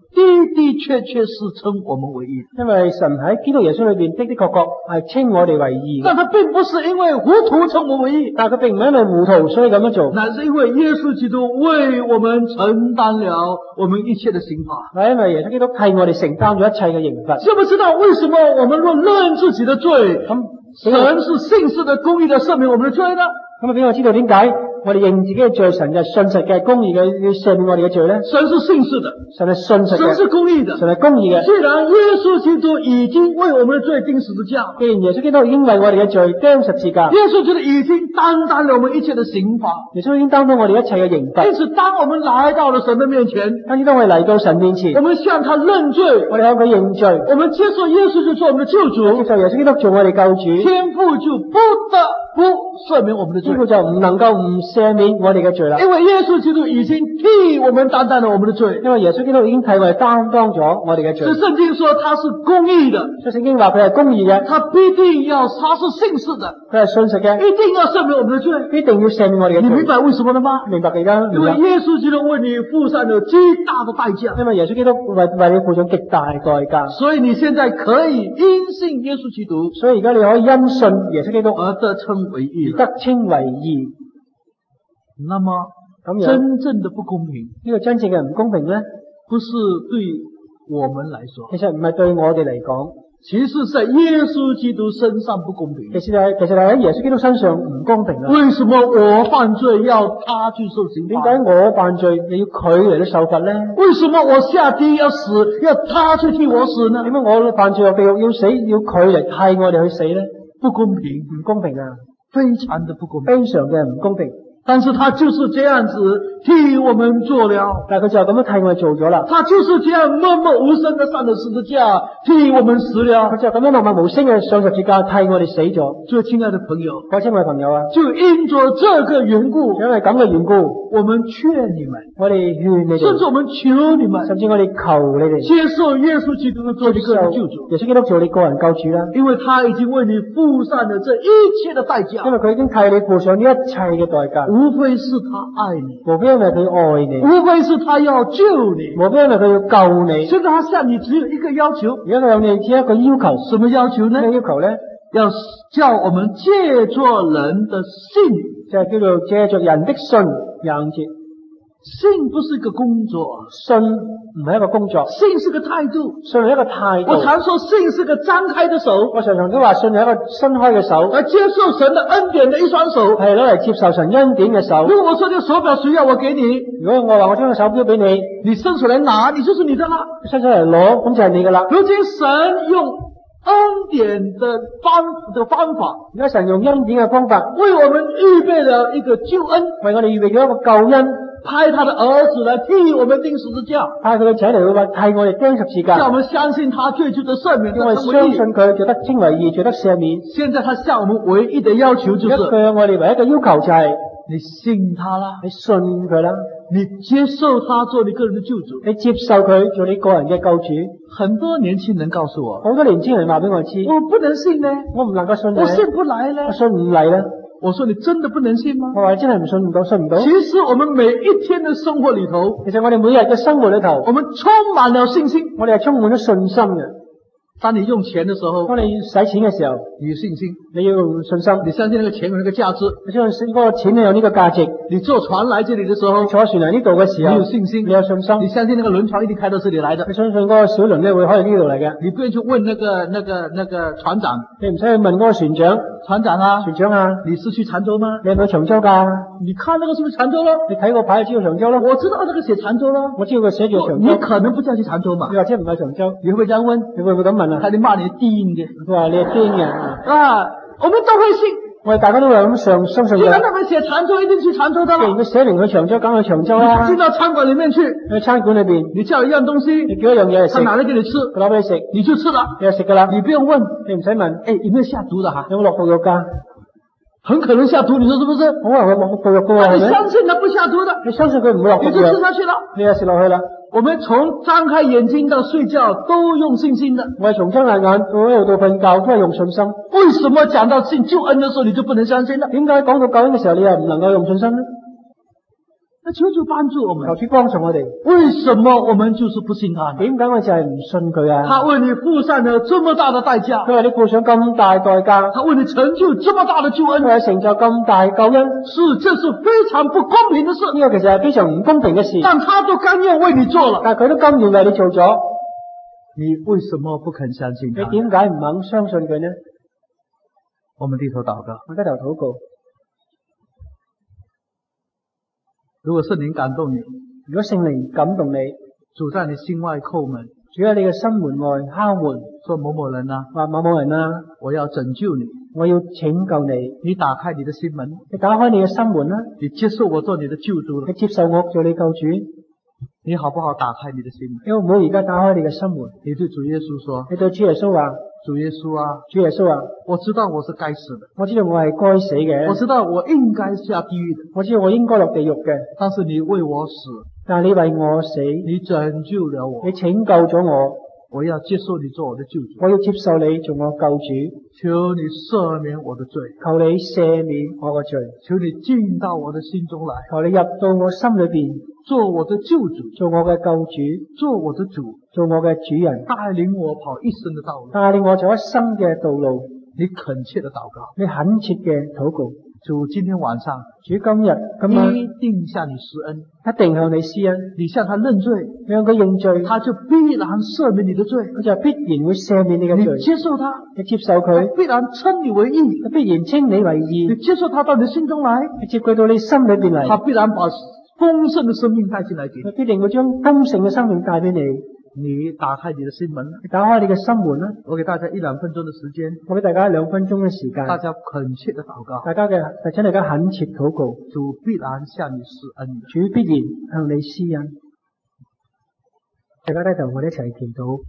的的確確是稱我們為義。 因為神喺基督耶穌裏邊的的確確係稱我哋為義嘅。 但他並不是因為糊塗稱我為義， 但係佢並唔係因為糊塗所以咁樣做， 乃是因為耶穌基督為我們承擔了我們一切的刑罰。 係因為耶穌基督替我哋承擔咗一切嘅刑罰。 知不知道為什麼我們若認自己的罪， 咁神是信實的、公義的赦免我們的罪呢？ 咁啊，俾我知道點解我哋認自己嘅罪，神就係信實嘅、公義嘅，要赦免我哋嘅罪咧？ 神是信實的， 神係信實嘅， 神是公義的， 神係公義嘅。 既然耶穌基督已經為我們的罪釘十字架， 既然耶穌基督已經為我哋嘅罪釘十字架， 耶穌基督已經擔當了我們一切的刑罰， 耶穌已經擔當我哋一切嘅刑罰。 因此，當我們來到了神的面前， 當當我哋嚟到神面前， 我們向他認罪， 我哋向佢認罪， 我們接受耶穌就做我們的救主， 接受耶穌基督做我哋救主， 天父就不得不赦免我們的罪， 天父就唔能夠唔赦免我哋嘅罪啦。 因為耶穌基督已經替我們擔當了我們的罪， 因為耶穌基督已經替我哋擔當咗我哋嘅罪。 所以聖經說他是公義的， 所以聖經話佢係公義嘅， 他必定要，他是信實的， 佢係信實嘅， 一定要赦免我們的罪， 一定要赦免我哋嘅罪。 你明白為什麼了嗎？ 明白嘅啦， 因為耶穌基督為你付上了極大的代價， 因為耶穌基督為為你付上極大代價， 所以你現在可以因信耶穌基督， 所以而家你可以因信耶穌基督而得稱為義， 得稱為義。 那麼咁樣真正的不公平， 呢個真正嘅唔公平咧， 不是對我們來說， 其實唔係對我哋嚟講， 其實是在耶穌基督身上不公平。 其實係其實係喺耶穌基督身上唔公平啊！ 為什麼我犯罪要他去受刑罰？ 點解我犯罪你要佢嚟到受罰咧？ 為什麼我下地要死要他去替我死呢？ 點解我犯罪入地獄要死要佢嚟替我哋去死咧？ 不公平， 唔公平啊！ 非常的不公平， 非常嘅唔公平。 但是他就是這樣子替我們做了， 但係佢就咁樣替我哋做咗啦。 他就是這樣默默無聲的上了十字架，替我們死了。 佢就咁樣默默無聲嘅上十字架，替我哋死咗。 最親愛的朋友， 各位親愛朋友啊， 就因着這個緣故， 因為咁嘅緣故， 我們勸你們， 我哋勸你哋， 甚至我們求你們， 甚至我哋求你哋接受耶穌基督做你個人救主， 耶穌基督做你個人救主啦。 因為他已經為你付上了這一切的代價， 因為佢已經替你付上呢一切嘅代價。 無非是他愛你， 無非因為佢愛你， 無非是他要救你， 無非因為佢要救你。 現在他向你只有一個要求， 而家佢有你只有一個要求， 什麼要求呢？ 咩要求咧？ 要叫我們借作人的信， 就係叫做借着人的信養節。 信不是一個工作， 信唔係一個工作， 信是個態度， 信係一個態度。 我常說信是個張開的手， 我常常都話信係一個伸開嘅手， 來接受神的恩典的一雙手， 係攞嚟接受神恩典嘅手。 如果我說這個手錶誰要我給你， 如果我話我將個手錶俾你， 你伸出來拿，你就是你的啦， 伸出嚟攞，咁就係你噶啦。 如今神用恩典的方的方法， 而家神用恩典嘅方法為我們預備了一個救恩， 為我哋預備咗一個救恩， 派他的兒子來替我們釘十字架， 派佢嘅仔嚟話替我哋釘十字架， 叫我們相信他罪疚的赦免， 因為相信佢就得稱為義，就得赦免。 現在他向我們唯一的要求就是， 佢向我哋唯一嘅要求就係、是、 你信他啦， 你信佢啦， 你接受他做你個人的救主， 你接受佢做你個人嘅救主。 很多年輕人告訴我， 好多年輕人話俾我知， 我不能信呢， 我唔能夠信你， 我信不來呢， 我信唔嚟啦。 我說你真的不能信嗎？ 我話真係唔信唔到，信唔到。 其實我們每一天的生活裏頭， 其實我哋每日嘅生活裏頭， 我們充滿了信心， 我哋係充滿咗信心嘅。 當你用錢的時候， 當你使錢嘅時候， 你有信心， 你要用信心， 你相信那個錢有那個價值， 你相信嗰個錢有呢個價值。 你坐船來這裏的時候， 坐船嚟呢度嘅時候， 你有信心， 你有信心， 你相信那個輪船一定開到這裏來的， 你相信嗰個小輪咧會開到呢度嚟嘅， 你不用去問那個那個那個船長， 你唔使去問嗰個船長， 船長啊， 船長啊， 你是去長洲嗎？ 你係咪去長洲噶？ 你看那個是不是長洲咯？ 你睇個牌就知道長洲咯。 我知道那個寫長洲咯， 我知道佢寫住長洲。 你可能不叫去長洲嘛？ 你或者唔係長洲， 你會不會這樣問？ 你會唔會咁問啊？ 他哋罵你低音嘅， 佢話你係癲嘅啊！我們都會信， 我哋大家都係咁相相信嘅。 既然他們寫長洲，一定去長洲的啦。 既然佢寫明去長洲，梗去長洲啦。 進到餐館裏面去， 去餐館裏邊， 你叫一樣東西， 你叫一樣嘢嚟食， 他拿嚟給你吃， 佢攞俾你食， 你就吃了， 你就食噶啦。 你不用問， 你唔使問， 誒，有沒有下毒的哈？ 有冇落毒藥噶？ 很可能下毒，你說是不是？ 好可能會落毒藥噶喎，係咪？ 你相信他不下毒的， 你相信佢唔會落毒藥， 你就吃下去了， 你就食落去啦。 我們從張開眼睛到睡覺都用信心的。 我哋從睜眼眼到喺度到瞓覺都係用信心。 為什麼講到信救恩的時候你就不能相信呢？ 點解講到救恩嘅時候你又唔能夠用信心呢？ 求主幫助我們。 求主幫助我哋。 為什麼我們就是不信他呢？ 點解我就係唔信佢啊？ 他為你付上了這麼大的代價， 佢為你付上咁大代價， 他為你成就這麼大的救恩， 佢為成就咁大救恩， 是這是非常不公平的事。 呢個其實係非常唔公平嘅事， 但他都甘願為你做了， 但係佢都甘願為你做咗， 你為什麼不肯相信他？ 你點解唔肯相信佢呢？ 我們低頭禱告， 我低頭禱告。 如果聖靈感動你， 如果聖靈感動你， 主在你心外叩門， 主喺你嘅心門外敲門， 說某某人啊， 話某某人啊， 我要拯救你， 我要拯救你。 你打開你的心門， 你打開你嘅心門啦， 你接受我做你的救主了， 你接受我做你救主， 你好不好打開你的心門？ 你好唔好而家打開你嘅心門？ 你對主耶穌說， 你對主耶穌話， 主耶穌啊， 主耶穌啊， 我知道我是該死的， 我知道我係該死嘅， 我知道我應該下地獄的， 我知道我應該落地獄嘅， 但是你為我死， 但係你為我死， 你拯救了我， 你拯救咗我， 我要接受你做我的救主， 我要接受你做我救主， 求你赦免我的罪， 求你赦免我嘅罪， 求你進到我的心中來， 求你入到我心裏邊， 做我的救主， 做我嘅救主， 做我的主， 做我嘅主人， 帶領我跑一生的道路， 帶領我走一生嘅道路。 你懇切的禱告， 你懇切嘅禱告， 主今天晚上， 主今日今晚一定向你施恩， 一定向你施恩。 你向他認罪， 你向佢認罪， 他就必然赦免你的罪， 佢就必然會赦免你嘅罪。 你接受他， 你接受佢， 他必然稱你為義， 佢必然稱你為義。 你接受他到你心中來， 你接佢到你心裏邊嚟， 他必然把豐盛的生命帶進來給你， 佢必定會將豐盛嘅生命帶俾你。 你打開你的心門， 你打開你嘅心門啦。 我給大家一兩分鐘的時間， 我俾大家兩分鐘嘅時間， 大家懇切的禱告， 大家嘅，請大家懇切禱告， 主必然向你施恩， 主必然向你施恩。大家低頭，我哋一齊祈禱。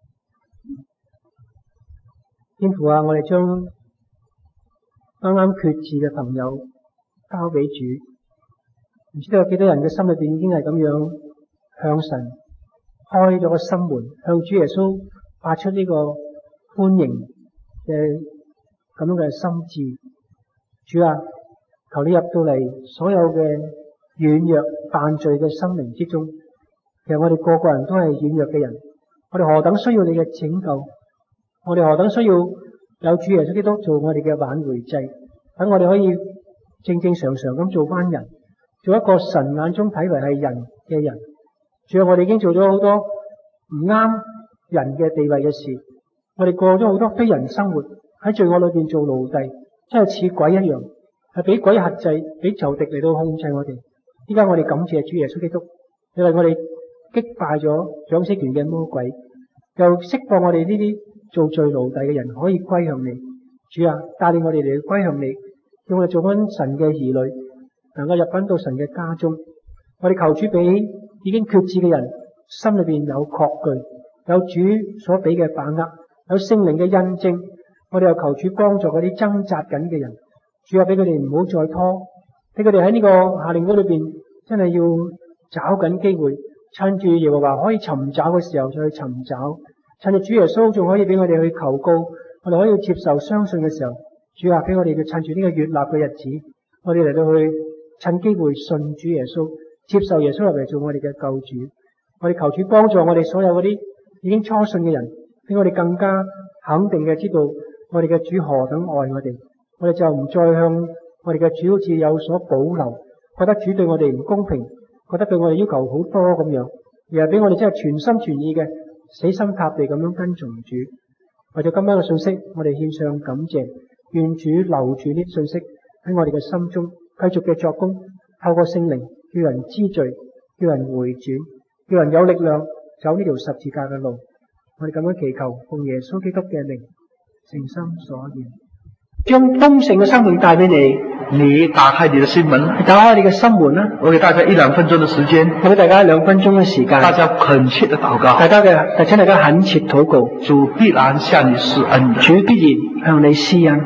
天父啊，我哋將啱啱決志嘅朋友交俾主，唔知道有幾多人嘅心裏邊已經係咁樣向神開咗個心門，向主耶穌發出呢個歡迎嘅咁樣嘅心志。主啊，求你入到嚟所有嘅軟弱犯罪嘅生命之中。其實我哋個個人都係軟弱嘅人，我哋何等需要你嘅拯救，我哋何等需要有主耶穌基督做我哋嘅挽回祭，等我哋可以正正常常咁做翻人，做一個神眼中睇為係人嘅人。主啊，我哋已經做咗好多唔啱人嘅地位嘅事，我哋過咗好多非人生活，喺罪惡裏邊做奴隸，真係似鬼一樣，係俾鬼轄制，俾仇敵嚟到控制我哋。依家我哋感謝主耶穌基督，因為我哋擊敗咗掌死權嘅魔鬼，又釋放我哋呢啲做罪奴隸嘅人可以歸向你。主啊，帶領我哋嚟歸向你，叫我哋做翻神嘅兒女，能夠入翻到神嘅家中。我哋求主俾已經決志嘅人心裏邊有確據，有主所俾嘅把握，有聖靈嘅印證。我哋又求主幫助嗰啲掙扎緊嘅人，主啊，俾佢哋唔好再拖，俾佢哋喺呢個夏令會裏邊真係要找緊機會，趁住耶和華可以尋找嘅時候就去尋找，趁住主耶穌仲可以俾我哋去求告，我哋可以接受相信嘅時候，主啊，俾我哋去趁住呢個悅納嘅日子，我哋嚟到去趁機會信主耶穌，接受耶穌入嚟做我哋嘅救主。我哋求主幫助我哋所有嗰啲已經初信嘅人，俾我哋更加肯定嘅知道我哋嘅主何等愛我哋，我哋就唔再向我哋嘅主好似有所保留，覺得主對我哋唔公平，覺得對我哋要求好多咁樣，而係俾我哋真係全心全意嘅死心塌地咁樣跟從主。為咗今晚嘅信息，我哋獻上感謝，願主留住呢啲信息喺我哋嘅心中，繼續嘅作工，透過聖靈叫人知罪，叫人回轉，叫人有力量走呢條十字架嘅路。我哋咁樣祈求，奉耶穌基督嘅名，誠心所願，將豐盛嘅生命帶俾你。 你打開你的心門， 你打開你嘅心門啦！ 我給大家一兩分鐘的時間， 我俾大家兩分鐘嘅時間， 大家懇切的禱告， 大家嘅，請大家懇切禱告， 主必然向你施恩的， 主必然向你施恩。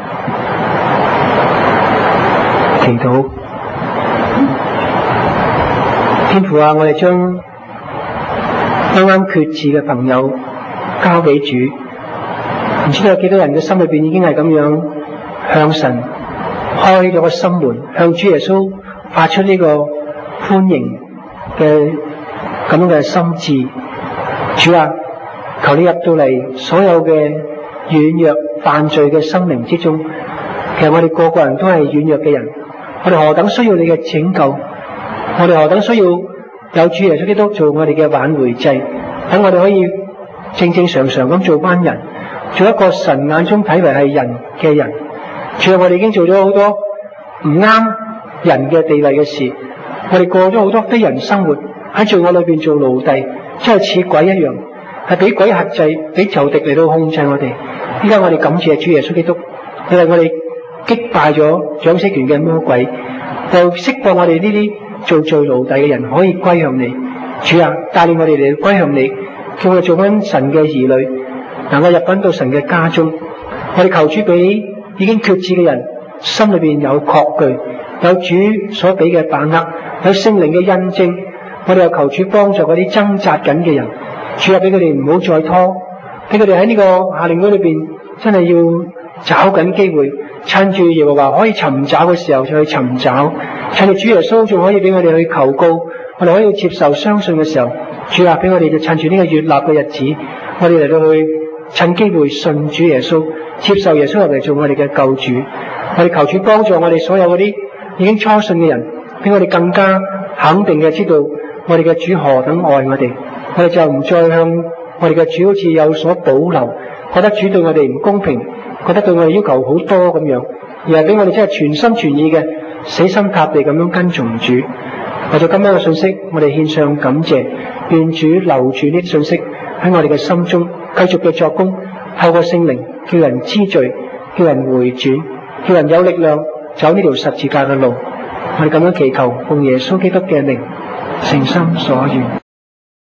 祈禱，天父啊，我哋將啱啱決志嘅朋友交俾主，唔知道有幾多人嘅心裏邊已經係咁樣向神開咗個心門，向主耶穌發出呢個歡迎嘅咁樣嘅心志。主啊，求你入到嚟所有嘅軟弱犯罪嘅生命之中。其實我哋個個人都係軟弱嘅人，我哋何等需要你嘅拯救，我哋何等需要有主耶穌基督做我哋嘅挽回祭，等我哋可以正正常常咁做班人，做一個神眼中睇為係人嘅人。主啊，我哋已經做咗好多唔啱人嘅地位嘅事，我哋過咗好多非人生活，喺罪惡裏邊做奴隸，真係似鬼一樣，係俾鬼轄制，俾仇敵嚟到控制我哋。依家我哋感謝主耶穌基督，因為我哋擊敗咗掌死權嘅魔鬼，又釋放我哋呢啲做罪奴隸嘅人可以歸向你。主啊，帶領我哋嚟歸向你，叫我哋做翻神嘅兒女，能夠入返到神嘅家中。我哋求主俾已經決志嘅人心裏邊有確據，有主所俾嘅把握，有聖靈嘅印證。我哋又求主幫助嗰啲掙扎緊嘅人，主啊，俾佢哋唔好再拖，俾佢哋喺呢個夏令會裏邊真係要找緊機會，趁住耶和華可以尋找嘅時候就去尋找，趁住主耶穌仲可以俾我哋去求告，我哋可以接受相信嘅時候，主啊，俾我哋就趁住呢個悅納嘅日子，我哋嚟到去趁機會信主耶穌，接受耶穌入嚟做我哋嘅救主。我哋求主幫助我哋所有嗰啲已經初信嘅人，俾我哋更加肯定嘅知道我哋嘅主何等愛我哋，我哋就唔再向我哋嘅主好似有所保留，覺得主對我哋唔公平，覺得對我哋要求好多咁樣，而係俾我哋真係全心全意嘅死心塌地咁樣跟從主。為咗今晚嘅信息，我哋獻上感謝，願主留住呢啲信息喺我哋嘅心中，繼續嘅作工，透過聖靈叫人知罪，叫人回轉，叫人有力量走呢條十字架嘅路。我哋咁樣祈求，奉耶穌基督嘅名，誠心所願。